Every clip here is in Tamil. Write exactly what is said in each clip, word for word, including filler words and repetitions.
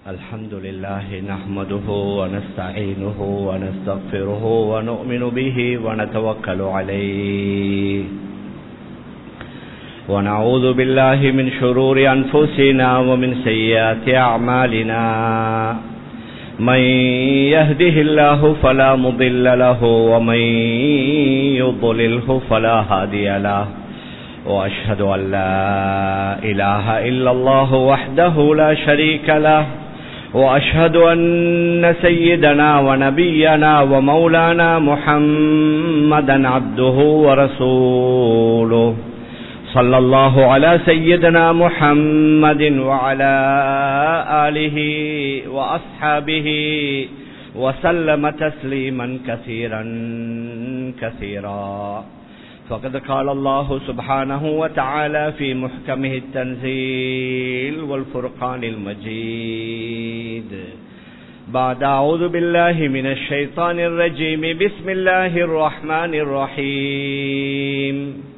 الحمد لله نحمده ونستعينه ونستغفره ونؤمن به ونتوكل عليه ونعوذ بالله من شرور أنفسنا ومن سيئات أعمالنا من يهده الله فلا مضل له ومن يضلله فلا هادي له وأشهد أن لا إله إلا الله وحده لا شريك له وأشهد أن سيدنا ونبينا ومولانا محمدا عبده ورسوله صلى الله على سيدنا محمد وعلى آله وأصحابه وسلم تسليما كثيرا كثيرا فقد قال الله سبحانه وتعالى في محكمه التنزيل والفرقان المجيد بعد أعوذ بالله من الشيطان الرجيم بسم الله الرحمن الرحيم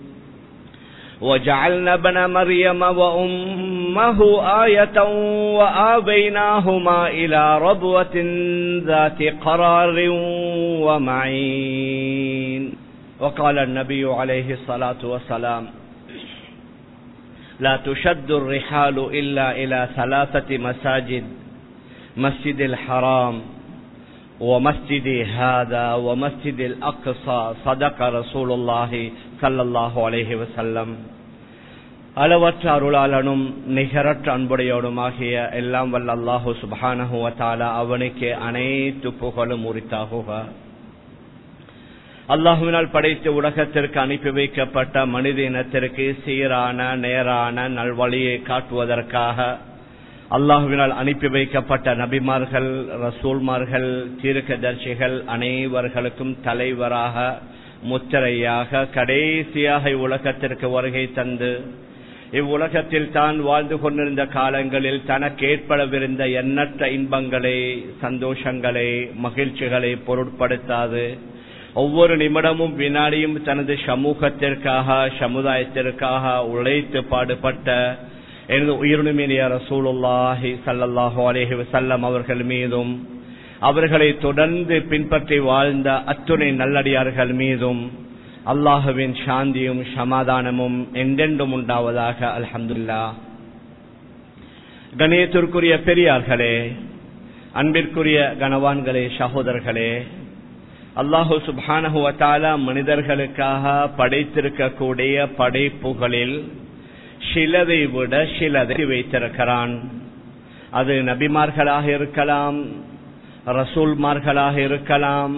وجعلنا ابن مريم وأمه آية وآويناهما إلى ربوة ذات قرار ومعين وقال النبي عليه الصلاة والسلام لا تشد الرحال إلا إلى ثلاثة مساجد مسجد الحرام ومسجد هذا ومسجد الأقصى صدق رسول الله صلى الله عليه وسلم. அளவற்ற அருளாளனும் நிகரற்ற அன்புடையோடுமாகிய எல்லாம் வல்ல அல்லாஹு சுப்ஹானஹு வ தஆலா அவனுக்கு அனைத்து புகழும் உரித்தாகுக. அல்லாஹுவினால் படைத்த உலகத்திற்கு அனுப்பி வைக்கப்பட்ட மனித இனத்திற்கு சீரான நேரான நல்வழியை காட்டுவதற்காக அல்லாஹுவினால் அனுப்பி வைக்கப்பட்ட நபிமார்கள், ரசூல்மார்கள், தீர்க்கதரிசிகள் அனைவர்களுக்கும் தலைவராக முத்திரையாக கடைசியாக இவ்வுலகத்திற்கு வருகை தந்து இவ்வுலகத்தில் தான் வாழ்ந்து கொண்டிருந்த காலங்களில் தனக்கு ஏற்படவிருந்த எண்ணற்ற இன்பங்களை, சந்தோஷங்களை, மகிழ்ச்சிகளை பொருட்படுத்தாது ஒவ்வொரு நிமிடமும் வினாடியும் தனது சமூகத்திற்காக சமுதாயத்திற்காக உழைத்து பாடுபட்ட எனது உயிரினுமினிய ரசூலுல்லாஹி ஸல்லல்லாஹு அலைஹி வஸல்லம் அவர்கள் மீதும் அவர்களை தொடர்ந்து பின்பற்றி வாழ்ந்த அத்துணை நல்லடியார்கள் மீதும் அல்லாஹுவின் சாந்தியும் சமாதானமும் என்றென்றும் உண்டாவதாக. அல்ஹம்துலில்லாஹ். கணியத்திற்குரிய பெரியார்களே, அன்பிற்குரிய கனவான்களே, சகோதரர்களே, அல்லாஹு சுப்ஹானஹு வ தஆலா மனிதர்களுக்காக படைத்திருக்கக்கூடிய படைப்புகளில் சிலதை விட சிலதை வைத்திருக்கிறான். அது நபிமார்களாக இருக்கலாம், ரசூல்மார்களாக இருக்கலாம்,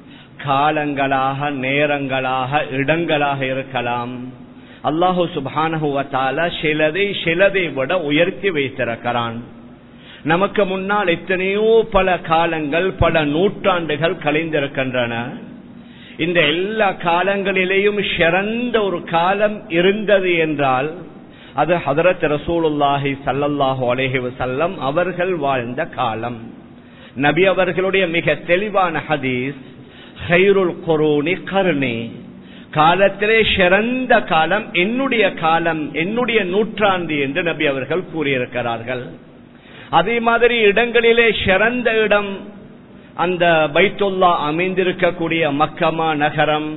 காலங்களாக, நேரங்களாக, இடங்களாக இருக்கலாம். அல்லாஹு சுப்ஹானஹு வ தஆலா சிலதை சிலதை விட உயர்த்தி வைத்திருக்கிறான். நமக்கு முன்னால் எத்தனையோ பல காலங்கள், பல நூற்றாண்டுகள் கழிந்திருக்கின்றன. இந்த எல்லா காலங்களிலேயும் சிறந்த ஒரு காலம் இருந்தது என்றால் அது ஹதரத் ரசூலுல்லாஹி ஸல்லல்லாஹு அலைஹி வஸல்லம் அவர்கள் வாழ்ந்த காலம். நபி அவர்களுடைய மிக தெளிவான ஹதீஸ், ഖൈറുൽ ഖുറൂനി ഖർனி, காலத்திலே சிறந்த காலம் என்னுடைய காலம், என்னுடைய நூற்றாண்டு என்று நபி அவர்கள் கூறியிருக்கிறார்கள். அதே மாதிரி இடங்களிலே சிறந்த இடம் அந்த பைத்துல்லா அமைந்திருக்கக்கூடிய மக்கமா நகரம்.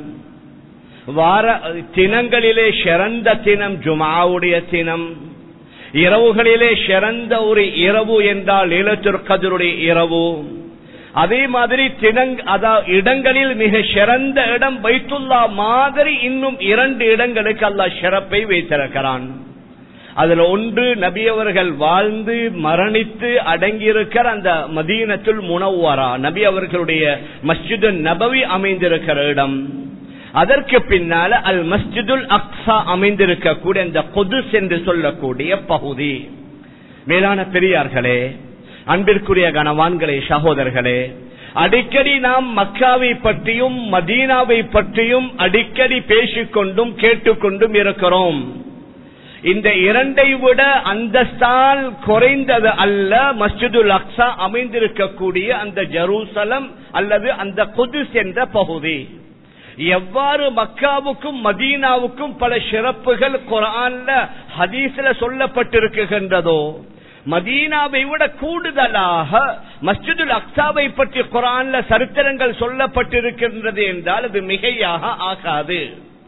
வார தினங்களிலே சிறந்த தினம் ஜுமாவுடைய தினம். இரவுகளிலே சிறந்த ஒரு இரவு என்றால் லைலத்துல் கத்ருடைய இரவு. அதே மாதிரி தினங் அதாவது இடங்களில் மிக சிறந்த இடம் பைத்துல்லா மாதிரி இன்னும் இரண்டு இடங்களுக்கு அல்லாஹ் சிறப்பை வைத்திருக்கிறான். அதுல ஒன்று நபி அவர்கள் வாழ்ந்து மரணித்து அடங்கியிருக்கிற அந்த மதீனத்துல் முனவ்வரா, நபி அவர்களுடைய மஸ்ஜிது நபவி அமைந்திருக்கிற இடம். அதற்கு பின்னால அல் மஸ்ஜிதுல் அக்ஸா அமைந்திருக்கக்கூடிய அந்த குதுஸ் என்று சொல்லக்கூடிய பகுதி. மேலான பெரியார்களே, அன்பிற்குரிய கனவான்களே, சகோதரர்களே, அடிக்கடி நாம் மக்காவை பற்றியும் மதீனாவை பற்றியும் அடிக்கடி பேசிக்கொண்டும் கேட்டுக்கொண்டும் இருக்கிறோம். இந்த இரண்டை விட அந்தஸ்தால் குறைந்தது அல்ல மஸ்ஜிதுல் அக்ஸா அமைந்திருக்கக்கூடிய அந்த ஜெருசலம் அல்லது அந்த குதுஸ் என்ற பகுதி. எவ்வாறு மக்காவுக்கும் மதீனாவுக்கும் பல சிறப்புகள் குர்ஆன்ல ஹதீஸ்ல சொல்லப்பட்டிருக்கின்றதோ, மதீனாவை விட கூடுதலாக மஸ்ஜிதுல் அக்ஸாவை பற்றி குர்ஆன்ல சரித்திரங்கள் சொல்லப்பட்டிருக்கின்றது என்றால் அது மிகையாக ஆகாது.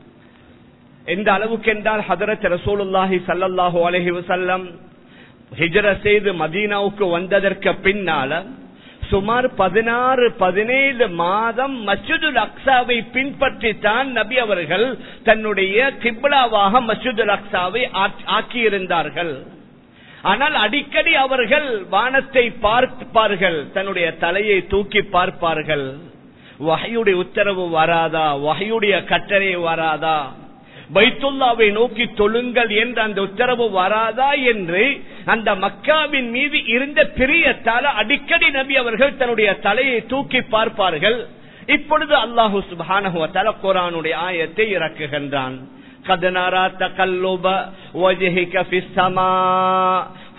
எந்த அளவுக்கு என்றால் ஹதரத் ரசூலுல்லாஹி ஸல்லல்லாஹு அலைஹி வஸல்லம் ஹிஜ்ரத் செய்து மதீனாவுக்கு வந்ததற்கு பின்னால சுமார் பதினாறு பதினேழு மாதம் மஸ்ஜிதுல் அக்ஸாவை பின்பற்றித்தான் நபி அவர்கள் தன்னுடைய கிப்லாவாக மஸ்ஜிதுல் அக்ஸாவை ஆக்கியிருந்தார்கள். ஆனால் அடிக்கடி அவர்கள் வானத்தை பார்ப்பார்கள், தன்னுடைய தலையை தூக்கி பார்ப்பார்கள். வஹ்யுடைய உத்தரவு வராதா, வஹ்யுடைய கட்டளை வராதா, பைத்துல்லாவை நோக்கி தொழுங்கள் என்ற அந்த உத்தரவு வராதா என்று அந்த மக்காவின் மீது இருந்த பிரியத்தால அடிக்கடி நபி அவர்கள் தன்னுடைய தலையை தூக்கி பார்ப்பார்கள். இப்பொழுது அல்லாஹு சுப்ஹானஹு வ தஆலா குர்ஆனுடைய ஆயத்தை இறக்குகின்றான். قد نرى تقلب وجهك في السماء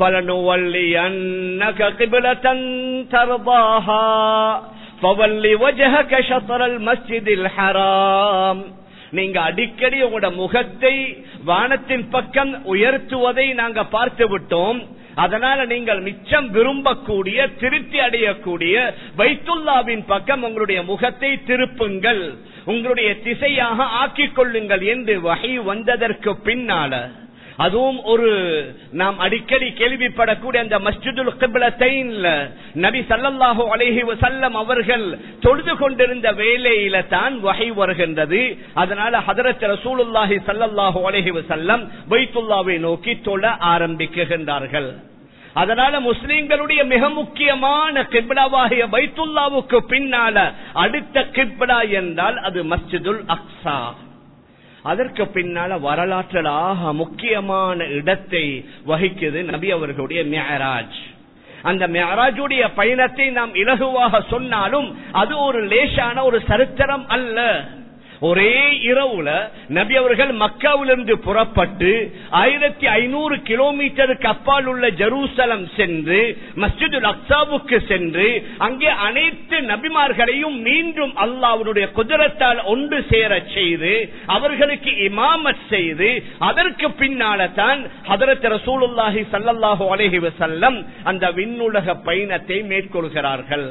فلنولينك قبلة ترضاها فول وجهك شطر المسجد الحرام. நீங்க அடிக்கடி உங்களோட முகத்தை வானத்தின் பக்கம் உயர்த்துவதை நாங்க பார்த்து விட்டோம். அதனால நீங்கள் மிச்சம் விரும்பக்கூடிய திருப்தி அடையக்கூடிய பைத்துல்லாவின் பக்கம் உங்களுடைய முகத்தை திருப்புங்கள், உங்களுடைய திசையாக ஆக்கிக் கொள்ளுங்கள் என்று வஹி வந்ததற்கு பின்னால, அதுவும் ஒரு நாம் அடிக்கடி கேள்விப்படக்கூடிய அந்த மஸ்ஜிதுல் கிப்லத்தைன்ல நபி ஸல்லல்லாஹு அலைஹி வஸல்லம் அவர்கள் தொழுது கொண்டிருந்த வேளையில தான் வஹி வருகின்றது. அதனால ஹஜ்ரத் ரசூலுல்லாஹி ஸல்லல்லாஹு அலைஹி வஸல்லம் பைத்துல்லாவை நோக்கி தொழ ஆரம்பிக்கின்றார்கள். அதனால முஸ்லிம்களுடைய மிக முக்கியமான கிப்லாவாகிய பைத்துல்லாவுக்கு பின்னால அடுத்த கிப்லா என்றால் அது மஸ்ஜிதுல் அக்ஸா. அதற்கு பின்னால வரலாற்றாக முக்கியமான இடத்தை வகிக்குது நபி அவர்களுடைய மிஅராஜ். அந்த மிஅராஜுடைய பயணத்தை நாம் இலகுவாக சொன்னாலும் அது ஒரு லேசான ஒரு சரித்திரம் அல்ல. ஒரே இரவுல நபி அவர்கள் மக்காவிலிருந்து புறப்பட்டு ஆயிரத்தி ஐநூறு கிலோமீட்டருக்கு அப்பால் உள்ள ஜெருசலம் சென்று மஸ்ஜிதுல் அக்ஸாவுக்கு சென்று அங்கே அனைத்து நபிமார்களையும் மீண்டும் அல்லாஹ்வுடைய குத்ரத்தால் ஒன்று சேர செய்து அவர்களுக்கு இமாமத் செய்து அதற்கு பின்னால தான் ஹஜ்ரத் ரசூலுல்லாஹி ஸல்லல்லாஹு அலைஹி வஸல்லம் அந்த விண்ணுலக பயணத்தை மேற்கொள்கிறார்கள்.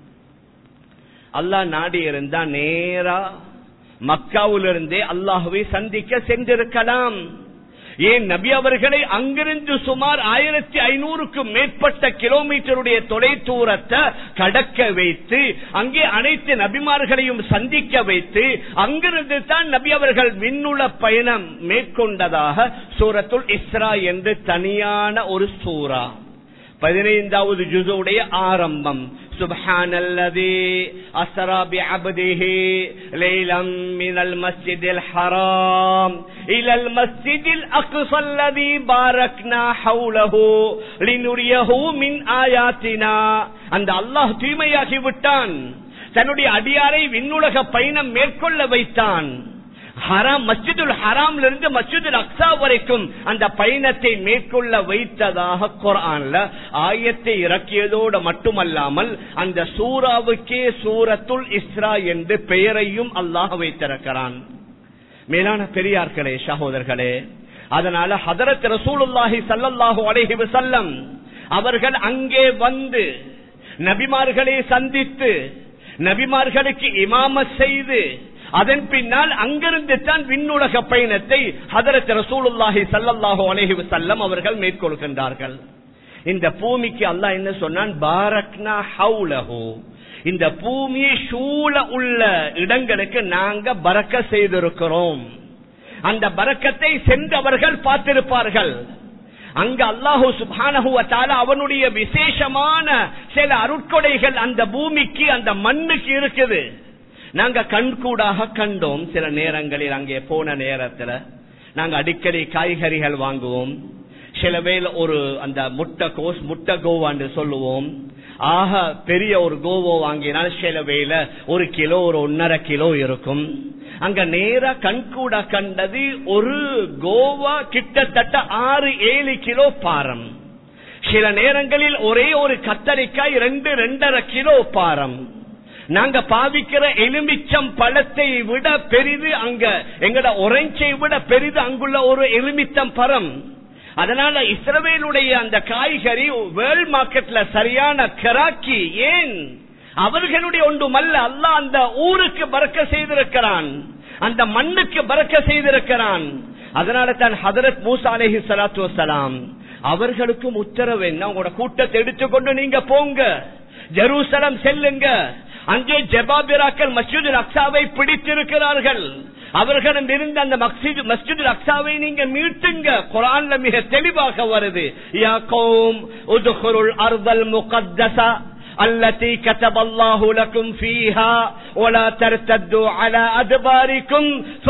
அல்லாஹ் நாடி இருந்தா நேரா மக்காவிலிருந்தே அல்லாஹுவை சந்திக்க சென்றிருக்கலாம். ஏன் நபி அவர்களை அங்கிருந்து சுமார் ஆயிரத்தி ஐநூறுக்கும் மேற்பட்ட கிலோமீட்டருடைய தொலை தூரத்தை கடக்க வைத்து அங்கே அனைத்து நபிமார்களையும் சந்திக்க வைத்து அங்கிருந்து தான் நபி அவர்கள் விண்ணுல பயணம் மேற்கொண்டதாக சூரத்துல் இஸ்ரா என்று தனியான ஒரு சூரா பதினைந்தாவது ஜுஸுடைய ஆரம்பம். சுப்ஹானல்லதி அஸ்ரா பிஅப்திஹி லைலம் மினல் மஸ்ஜிதில் ஹராம் இலல் மஸ்ஜிதில் அக்ஸா அல்லதி பாரக்னா ஹவுலஹு லினுரியஹு மின் ஆயாத்தினா. அந்த அல்லாஹ் தூய்மையாகி விட்டான், தன்னுடைய அடியாரை விண்ணுலக பயணம் மேற்கொள்ள வைத்தான். ஹராம் மஸ்ஜிதுல் ஹராம்ல இருந்து மஸ்ஜிதுல் அக்ஸா வரைக்கும் அந்த பயணத்தை மேற்கொள்ள வைத்ததாக குர்ஆன்ல ஆயத்தை இறக்கியதோடு மட்டுமல்லாமல் அந்த சூராவுக்கே சூரத்துல் இஸ்ரா என்று பெயரையும் அல்லாஹ் வைத்திருக்கிறான். மேலான பெரியார்களே, சகோதரர்களே, அதனால ஹஜ்ரத் ரசூலுல்லாஹி ஸல்லல்லாஹு அலைஹி வஸல்லம் அவர்கள் அங்கே வந்து நபிமார்களை சந்தித்து நபிமார்களுக்கு இமாமத் செய்து அதன் பின்னால் அங்கிருந்து தான் விண்ணுலக பயணத்தை ஹஜ்ரத் ரசூலுல்லாஹி ஸல்லல்லாஹு அலைஹி வஸல்லம் அவர்கள் மேற்கொள்கின்றார்கள். இந்த பூமிக்கு அல்லாஹ் என்ன சொன்னான்? பாரக்னா ஹவுலஹு. இந்த பூமியை சூழ உள்ள இடங்களுக்கு நாங்க பரக்கத் செய்திருக்கிறோம். அந்த பரக்கத்தை சென்றவர்கள் பார்த்திருப்பார்கள். அங்க அல்லாஹு சுப்ஹானஹு வ தஆலா அவனுடைய விசேஷமான சில அருட்கொடைகள் அந்த பூமிக்கு அந்த மண்ணுக்கு இருக்குது. நாங்க கண்கூடாக கண்டோம். சில நேரங்களில் அங்கே போன நேரத்துல நாங்க அடிக்கடி காய்கறிகள் வாங்குவோம். சில வேளை ஒரு அந்த முட்டை கோஸ் முட்டை கோவான்னு சொல்லுவோம். ஆக பெரிய ஒரு கோவோ வாங்கினால் சில வேளை ஒரு கிலோ ஒரு ஒன்னரை கிலோ இருக்கும். அங்க நேரா கண்கூட கண்டது ஒரு கோவா கிட்டத்தட்ட ஆறு ஏழு கிலோ பாரம். சில நேரங்களில் ஒரே ஒரு கத்தரிக்காய் ரெண்டு ரெண்டரை கிலோ பாரம். நாங்க பாவிக்கிற எலுமிச்சம் பழத்தை விட பெரிது அங்க எங்கட ஒரஞ்சை விட பெரிது அங்குள்ள ஒரு எலுமிச்சம் பழம். அதனால இஸ்ரவேலுடைய அந்த காய்கறி வேர்ல்ட் மார்க்கெட்ல சரியான கிராக்கி. ஏன்? அவர்களுடைய ஒன்றுமல்ல, அல்லாஹ் அந்த ஊருக்கு பறக்க செய்திருக்கிறான், அந்த மண்ணுக்கு பறக்க செய்திருக்கிறான். அதனால தான் ஹதரத் மூசா அலைஹி ஸலாத்து வஸலாம் அவர்களுக்கும் உத்தரவு என்ன, உங்களோட கூட்டத்தை எடுத்துக்கொண்டு நீங்க போங்க, ஜெருசலம் செல்லுங்க. அங்கே ஜெபாபிராக்கள் மஸ்ஜிதுல் அக்ஸாவை பிடித்திருக்கிறார்கள், அவர்களிடம் இருந்த அந்த மஸ்ஜிதுல் அக்ஸாவை நீங்க மீட்டுங்க. குர்ஆன்ல மிக தெளிவாக வருது, யா கௌம் உத்குருல் அர்தல் முகத்தஸா التي كتب الله لكم فيها ولا ترتدوا على أدباركم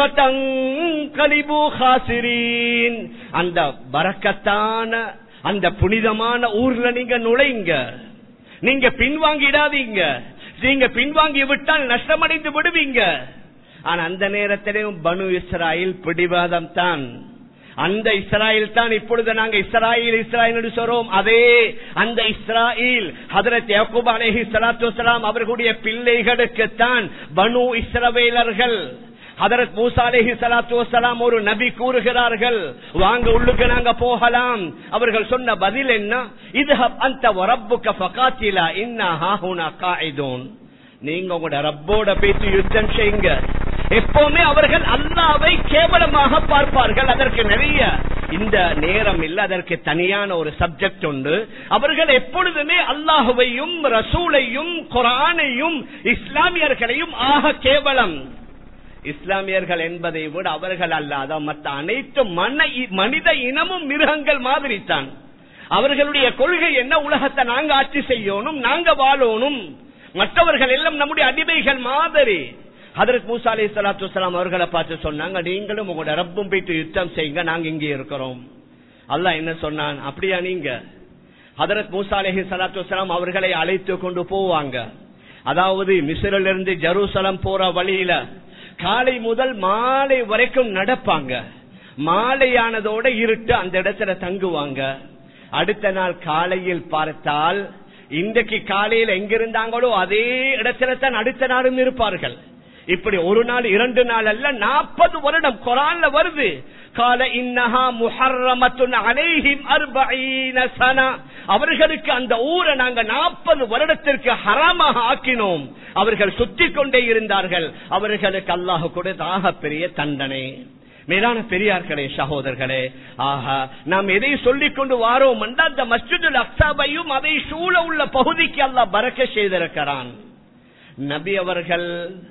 فتنقلبوا خاسرين. அந்த பரக்கத்தான அந்த புனிதமான ஊர்ல நீங்க நுழைங்க, நீங்க பின்வாங்கிடாதீங்க. நீங்க பின்வாங்கி விட்டால் நஷ்டமடைந்து விடுவீங்க. ஆனா அந்த நேரத்திலும் பனு இஸ்ராயில் பிடிவாதம் தான். அந்த இஸ்ராயில் தான் இப்பொழுது நாங்க இஸ்ராயில் இஸ்ராயில் சொல்றோம். அதே அந்த இஸ்ராயில் ஹஜ்ரத் யாக்கூப் அலைஹி ஸலாத்து வஸலாம் அவர்களுடைய பிள்ளைகளுக்கு தான் பனு இஸ்ரவேலர்கள். ஹஜ்ரத் மூசா அலைஹி ஸலாத்து வஸலாம் ஒரு நபி கூறுகிறார்கள், வாங்க உள்ளுக்கு நாங்க போகலாம். அவர்கள் சொன்ன பதில் என்ன, இத்ஹப் அன்த வ ரப்புக ஃபகாத்திலா இன்னா ஹாஹுனா காயிதூன். நீங்க உங்களோட ரப்போட பேசி யுத்தம் செய்யுங்க. எப்பவுமே அவர்கள் அல்லாஹ்வை கேவலமாக பார்ப்பார்கள். அதற்கு நிறைய இந்த நேரம் இல்ல, அதற்கு தனியான ஒரு சப்ஜெக்ட் உண்டு. அவர்கள் எப்பொழுதுமே அல்லாஹ்வையும் ரசூலையும் குர்ஆனையும் இஸ்லாமியர்களையும் ஆக கேவலம். இஸ்லாமியர்கள் என்பதை விட அவர்கள் அல்லாத மற்ற அனைத்து மனித இனமும் மிருகங்கள் மாதிரி தான். அவர்களுடைய கொள்கை என்ன, உலகத்தை நாங்க ஆட்சி செய்யணும், நாங்க வாழணும், மற்றவர்கள் எல்லாம் நம்முடைய அடிமைகள் மாதிரி. ஹஜ்ரத் மூசா அலைஹி ஸலாத்து வஸலாம் அவர்களை பார்த்து சொன்னாங்க, நீங்களும் உங்களோட ரப்பும் போயிட்டு யுத்தம் செய்யுங்க, நாங்க இங்கே இருக்கிறோம். அல்லாஹ் என்ன சொன்னான், அப்படியா நீங்க? ஹஜ்ரத் மூசா அலைஹி ஸலாத்து வஸலாம் அவர்களை அழைத்து கொண்டு போவாங்க. அதாவது மிஸ்ரில் இருந்து ஜெருசலம் போற வழியில காலை முதல் மாலை வரைக்கும் நடப்பாங்க. மாலையானதோட இருட்டு அந்த இடத்துல தங்குவாங்க. அடுத்த நாள் காலையில் பார்த்தால் இன்றைக்கு காலையில் எங்கிருந்தாங்களோ அதே இடத்துல தான் அடுத்த நாளும் இருப்பார்கள். இப்படி ஒரு நாள் இரண்டு நாள் அல்ல, நாற்பது வருடம் குர்ஆன்ல வருது. கால இன்னஹா முஹர்ரமத்துன் அலைஹிம் அர்பஈன சனா. அவர்களுக்கு அந்த ஊரை நாங்க நாற்பது வருடத்திற்கு ஹராமாக ஆக்கினோம். அவர்கள் சுத்தி கொண்டே இருந்தார்கள். அவர்களுக்கு அல்லாஹ் கொடுத்த பெரிய தண்டனை. மேலான பெரியார்களே, சகோதரர்களே, ஆஹா நாம் எதை சொல்லிக் கொண்டு வாரோம் என்றால் அந்த மஸ்ஜிதுல் அக்ஸாவையும் அதை சூழ உள்ள பகுதிக்கு அல்லாஹ் பரக்க செய்திருக்கிறான். நபி அவர்கள்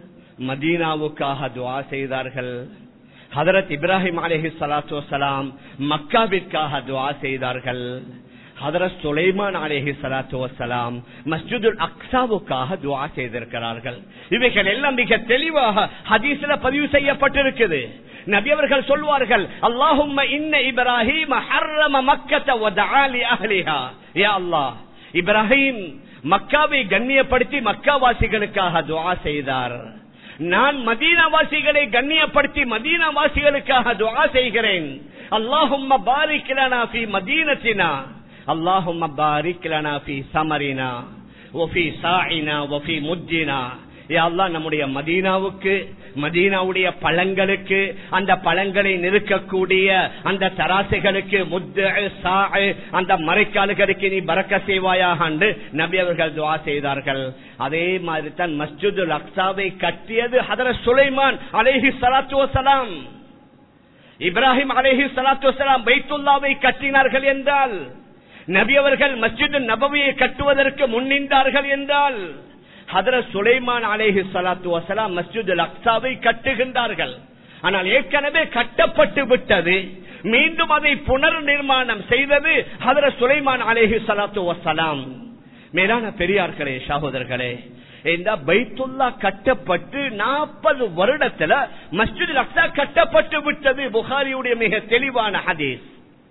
மதீனாவுக்காக துஆ செய்தார்கள். ஹஜ்ரத் இப்ராஹிம் அலைஹி ஸலாத்து வஸலாம் மக்காவிற்காக துஆ செய்தார்கள். ஹஜ்ரத் சுலைமான் அலைஹி ஸலாத்து வஸலாம் மஸ்ஜிதுல் அக்ஸாவுக்காக துஆ செய்திருக்கிறார்கள். இவைகள் எல்லாம் மிக தெளிவாக ஹதீஸ்ல பதிவு செய்யப்பட்டிருக்குது. நபி அவர்கள் சொல்வார்கள், அல்லாஹும்ம இன்ன இப்ராஹீம் ஹர்ரம மக்கத வ தஆ லி அஹ்லிஹா. யா அல்லாஹ், இப்ராஹிம் மக்காவை கண்ணியப்படுத்தி மக்காவாசிகளுக்காக துஆ செய்தார். நான் மதீனாவாசிகளை கண்ணியப்படுத்தி மதீனாவாசிகளுக்காக துஆ செய்கிறேன். அல்லாஹும்ம பாரிக் லனா ஃபீ மதீனத்தினா, அல்லாஹும்ம பாரிக் லனா ஃபீ ஸமரினா வ ஃபீ சாஇனா வ ஃபீ முஜ்ஜினா. யா அல்லாஹ், நம்முடைய மதீனாவுக்கு, மதீனாவுடைய பழங்களுக்கு, அந்த பழங்களை நிறுக்கக்கூடிய அந்த தராசுகளுக்கு, முத்து சாஅ அந்த மரைக்கால்களுக்கு நீ பரக்க செய்வாயாக என்று நபி அவர்கள் துஆ செய்தார்கள். அதே மாதிரி தான் மஸ்ஜிதுல் அக்ஸாவை கட்டியது ஹஜ்ரத் சுலைமான் அலைஹி ஸலாத்து வஸலாம். இப்ராஹிம் அலைஹி ஸலாத்து வஸலாம் பைத்துல்லாவை கட்டினார்கள் என்றால், நபி அவர்கள் மஸ்ஜிது நபவியை கட்டுவதற்கு முன்னின்றார்கள் என்றால், ஹஜ்ரத் சுலைமான் அலைஹி ஸலாத்து வஸலாம் மஸ்ஜிதுல் அக்ஸாவை கட்டுகின்றார்கள். ஆனால் ஏற்கனவே கட்டப்பட்டு விட்டது. மீண்டும் அதை புனர் நிர்மாணம் செய்தது ஹஜ்ரத் சுலைமான் அலைஹி ஸலாத்து வஸலாம். மேலான பெரியார்களே, சகோதரர்களே, இந்த பைத்துல்லா கட்டப்பட்டு நாற்பது வருடத்துல மஸ்ஜிதுல் அக்ஸா கட்டப்பட்டு விட்டது. புகாரியுடைய மிக தெளிவான ஹதீஸ்.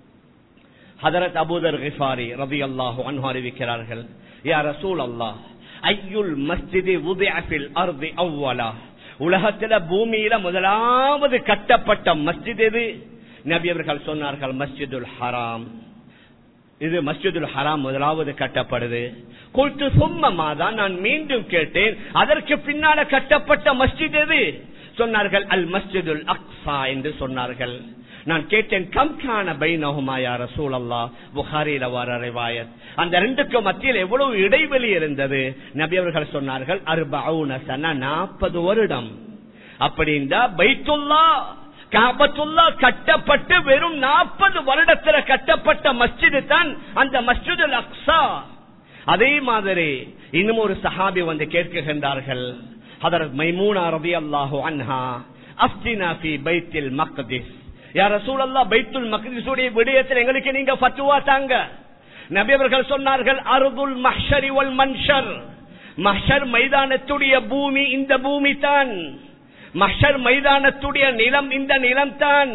ஹஜ்ரத் அபூதர் கிஃபாரி ரலியல்லாஹு அன்ஹு அறிவிக்கிறார்கள், யா ரசூல் அல்லாஹ், ஐயுல் மஸ்ஜிதி வுதிஅ ஃபில் அர்தி அவ்வலா. உலகத்துல பூமியில முதலாவது கட்டப்பட்ட மஸ்ஜித் எது? நபி அவர்கள் சொன்னார்கள், மஸ்ஜிதுல் ஹராம். இது மஸ்ஜிதுல் ஹராம் முதலாவது கட்டப்படுது. குல்து சும்ம மாதா, நான் மீண்டும் கேட்டேன், அதற்கு பின்னால கட்டப்பட்ட மஸ்ஜித் எது? சொன்னார்கள், அல் மஸ்ஜிதுல் அக்ஸா என்று சொன்னார்கள். நான் கேட்டேன், கம் கான பைனஹுமா யா ரசூலல்லாஹ், புகாரில வர ரிவாயத். அந்த ரெண்டுக்கும் மத்தியில் எவ்வளவு இடைவெளி இருந்தது? நபி அவர்கள் சொன்னார்கள், அர்பஊன சன, நாற்பது வருடம். அப்படின்னா பைத்துல்லாஹ் காபத்துல்லாஹ் கட்டப்பட்டு வெறும் நாற்பது வருடத்துல கட்டப்பட்ட மஸ்ஜிது தான் அந்த மஸ்ஜிதுல் அக்ஸா. அதே மாதிரி இன்னும் ஒரு சஹாபி வந்து கேட்கின்றார்கள், ஹதரத் மைமூனா ரலியல்லாஹு அன்ஹா, அஃப்தினா ஃபீ பைத்துல் மக்திஸ், யா ரசூலல்லாஹ், பைத்துல் மக்திஸ் உடைய விடயத்தில் எங்களுக்கு நீங்க ஃபத்வா தாங்க. நபி அவர்கள் சொன்னார்கள், அர்துல் மஹ்ஷரி வல் மன்ஷர், மஹ்ஷர் மைதானத்துடைய பூமி இந்த பூமி தான், மஹ்ஷர் மைதானத்துடைய நிலம் இந்த நிலம் தான்.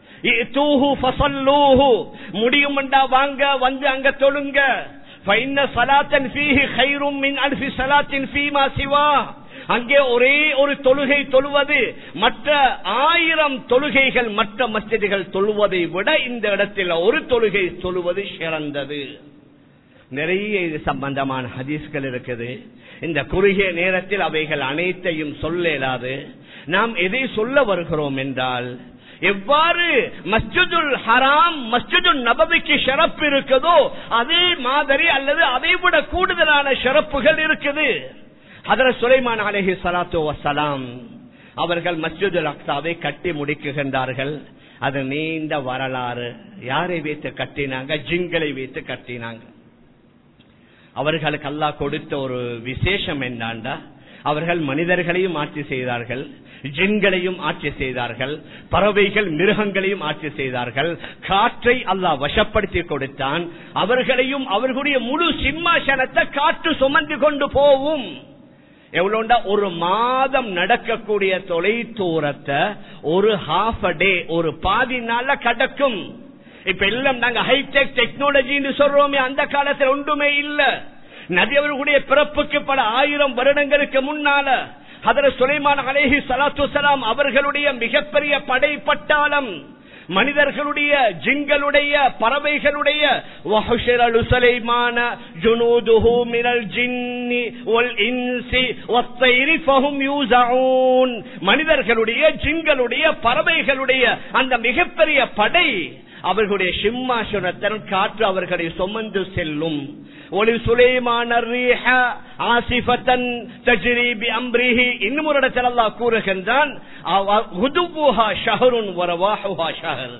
முடியும் என்றா வாங்க, வந்து அங்க தொழுங்க. அங்கே ஒரே ஒரு தொழுகை தொழுவது மற்ற ஆயிரம் தொழுகைகள் மற்ற மஸ்ஜிதுகள் தொழுவதை விட இந்த இடத்தில் ஒரு தொழுகை தொழுவது சிறந்தது. நிறைய இது சம்பந்தமான ஹதீஸ்கள் இருக்குது. இந்த குறுகிய நேரத்தில் அவைகள் அனைத்தையும் சொல்ல இயலாது. நாம் எதை சொல்ல வருகிறோம் என்றால், எவ்வாறு மஸ்ஜிதுல் ஹராம் மஸ்ஜிதுல் நபவிக்கு ஷரப்பு இருக்குதோ அதே மாதிரி அல்லது அதை விட கூடுதலான ஷரப்புகள் இருக்குது. ஹதரத் சுலைமான் அலைஹி ஸலாத்து வஸ்ஸலாம் அவர்கள் மஸ்ஜிதுல் அக்ஸாவை கட்டி முடிக்குகின்றார்கள். அது நீண்ட வரலாறு. யாரை வைத்து கட்டினாங்க? ஜின்களை வைத்து கட்டினாங்க. அவர்களுக்கு அல்லாஹ் கொடுத்த ஒரு விசேஷம் என்னண்டா, அவர்கள் மனிதர்களையும் ஆட்சி செய்தார்கள், ஜின்களையும் ஆட்சி செய்தார்கள், பறவைகள் மிருகங்களையும் ஆட்சி செய்தார்கள். காற்றை அல்லாஹ் வசப்படுத்தி கொடுத்தான். அவர்களையும் அவர்களுடைய முழு சிம்மாசனத்தை காற்று சுமந்து கொண்டு போவும். எவ்வளோண்டா, ஒரு மாதம் நடக்கக்கூடிய தொலை தூரத்தை ஒரு ஹாஃப் அ டே, ஒரு பாதி நாள்ல கடக்கும். இப்ப எல்லாம் நாங்க ஹைடெக் டெக்னாலஜின்னு சொல்றோமே, அந்த காலத்தில் ஒன்றுமே இல்ல. நபி அவர்களுடைய பிறப்புக்கு பல ஆயிரம் வருடங்களுக்கு முன்னால ஹதரத் சுலைமான் அலைஹி ஸலாத்து வஸலாம் அவர்களுடைய மிகப்பெரிய படை பட்டாளம், மனிதர்களுடைய, ஜின்களுடைய, பறவைகளுடைய வஹுஷரலு சுலைமான ஜுனூதுஹு மினல் ஜின்னி வல் இன்சி வத்தைரி ஃபஹும் யூஸஊன். மனிதர்களுடைய, ஜின்களுடைய, பறவைகளுடைய அந்த மிகப்பெரிய படை அவர்களுடைய சிம்மாசனத்தின் காற்று அவர்களை சுமந்து செல்லும். ஒலி சுலைமான ரீஹ ஆசிஃபத்தன் தஜ்ரி பிஅம்ரிஹி. இன்னும் ஒரு இடத்தில் அல்லாஹ் கூறுகின்றான், குதுவுஹா ஷஹருன் வரவாஹுஹா ஷஹர்.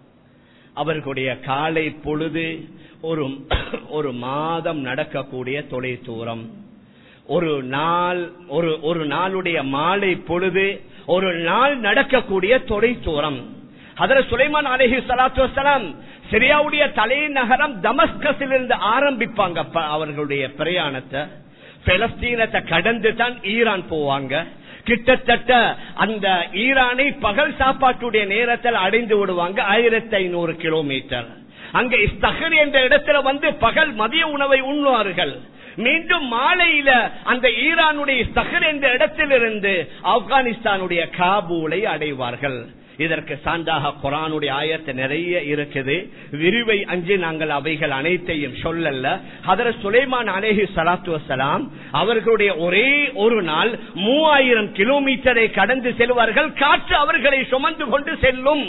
அவர்களுடைய காலை பொழுது ஒரு ஒரு மாதம் நடக்கக்கூடிய தொலை தூரம். ஒரு நாள் ஒரு ஒரு நாளுடைய மாலை பொழுது ஒரு நாள் நடக்கக்கூடிய தொலை தூரம். ஹதரத் சுலைமான் அலைஹி ஸலாத்து வஸ்ஸலாம் சிரியாவுடைய தலைநகரம் தமஸ்கஸில் இருந்து ஆரம்பிப்பாங்க அவர்களுடைய பிரயாணத்தை. பலஸ்தீனத்தை கடந்து தான் ஈரான் போவாங்க. கிட்டத்தட்ட அந்த ஈரானை பகல் சாப்பாட்டுடைய நேரத்தில் அடைந்து விடுவாங்க. ஆயிரத்தி ஐநூறு கிலோமீட்டர். அங்க இஸ்தஹர் என்ற இடத்துல வந்து பகல் மதிய உணவை உண்ணுவார்கள். மீண்டும் மாலையில அந்த ஈரானுடைய இஸ்தஹர் என்ற இடத்திலிருந்து ஆப்கானிஸ்தானுடைய காபூலை அடைவார்கள். இதற்கு சான்றாக குர்ஆனுடைய ஆயத்து நிறைய இருக்குது. விரிவை அஞ்சு நாங்கள் அவைகள் அனைத்தையும் சொல்லல. ஹதரத் சுலைமான் அலைஹி ஸலாத்து வஸ்ஸலாம் அவர்களுடைய ஒரே ஒரு நாள் மூவாயிரம் கிலோமீட்டரை கடந்து செல்வார்கள். காற்று அவர்களை சுமந்து கொண்டு செல்லும்.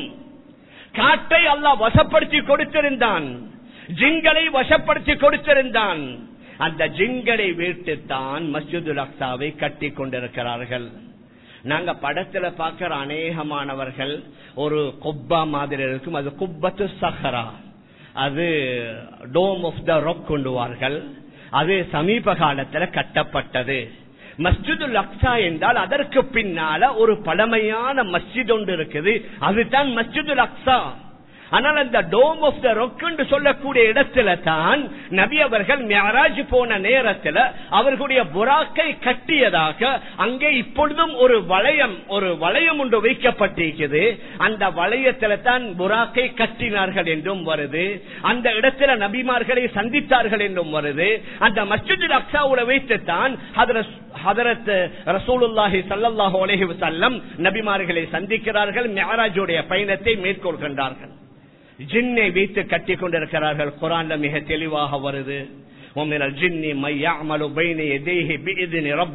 காற்றை அல்லாஹ் வசப்படுத்தி கொடுத்திருந்தான், ஜின்களை வசப்படுத்தி கொடுத்திருந்தான். அந்த ஜின்களை வீட்டுத்தான் மஸ்ஜிதுல் அக்ஸாவை கட்டி கொண்டிருக்கிறார்கள். நாங்க படத்துல பாக்கிற அநேகமானவர்கள் ஒரு குப்பா மாதிரி இருக்கும், அது குப்பத்து சஹரா, அது டோம் ஆஃப் த ராக் கொண்டுவார்கள். அது சமீப காலத்துல கட்டப்பட்டது. மஸ்ஜிதுல் அக்ஸா என்றால் அதற்கு பின்னால ஒரு பழமையான மஸ்ஜித் ஒன்று இருக்குது, அதுதான் மஸ்ஜிதுல் அக்ஸா. ஆனால் அந்த டோம் ஆஃப் த ராக் என்று சொல்லக்கூடிய இடத்துல தான் நபி அவர்கள் மிஅராஜ் போன நேரத்தில் அவர்களுடைய புராக்கை கட்டியதாக அங்கே இப்பொழுதும் ஒரு வளையம் ஒரு வளையம் ஒன்று வைக்கப்பட்டிருக்கிறது. அந்த வளையத்தில் தான் புராக்கை கட்டினார்கள் என்றும் வருது. அந்த இடத்துல நபிமார்களை சந்தித்தார்கள் என்றும் வருது. அந்த மஸ்ஜிதுல் அக்ஸாவுல வைத்துத்தான் ஹதரத் ரசூலுல்லாஹி ஸல்லல்லாஹு அலைஹி வஸல்லம் நபிமார்களை சந்திக்கிறார்கள், மிஅராஜுடைய பயணத்தை மேற்கொள்கின்றார்கள். ஜின்னை வைத்து கட்டி கொண்டிருக்கிறார்கள். குர்ஆன்ல மிக தெளிவாக வருது,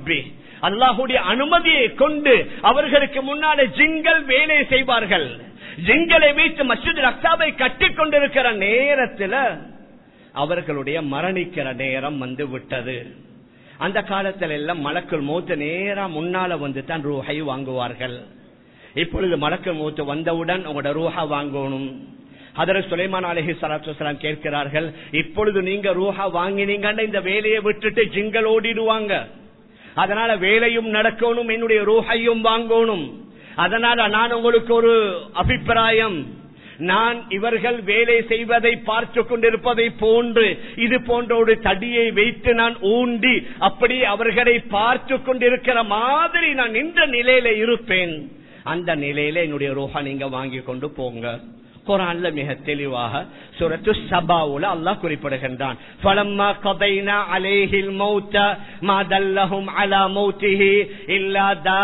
அல்லாஹுடைய அனுமதியை கொண்டு அவர்களுக்கு முன்னாலே ஜின்கள் வேலை செய்வார்கள். ஜிங்களை வைத்து மஸ்ஜித் அக்ஸாவை கட்டி கொண்டிருக்கிற நேரத்தில் அவர்களுடைய மரணிக்கிற நேரம் வந்து விட்டது. அந்த காலத்தில் எல்லாம் மலக்குல் மௌத் நேரா முன்னால வந்து தான் ரூஹை வாங்குவார்கள். இப்பொழுது மலக்குல் மௌத் வந்தவுடன் உங்களோட ரூஹா வாங்கணும். ஹதரத் சுலைமான் அலைஹிஸ்ஸலாத்து வஸலாம் கேட்கிறார்கள், இப்பொழுது நீங்க ரூஹா வாங்கினீங்கன்னா இந்த வேலையை விட்டுட்டு ஜிங்கள் ஓடிடுவாங்க. அதனால வேலையும் நடக்கணும், என்னுடைய ரூஹையும் வாங்கணும். அதனால நான் உங்களுக்கு ஒரு அபிப்பிராயம், நான் இவர்கள் வேலை செய்வதை பார்த்து கொண்டிருப்பதை போன்று இது போன்ற ஒரு தடியை வைத்து நான் ஊண்டி அப்படி அவர்களை பார்த்து கொண்டிருக்கிற மாதிரி நான் நின்ற நிலையில இருப்பேன். அந்த நிலையில என்னுடைய ரூஹா நீங்க வாங்கி கொண்டு போங்க. குர்ஆன்ல மிக தெளிவாக சூரத்து சபாவுல அல்லாஹ் குறிப்பிடுகின்றான், ஃபலம்மா கதைனா அலைஹில் மௌத மா தல்லஹும் அலா மௌதிஹி இல்லா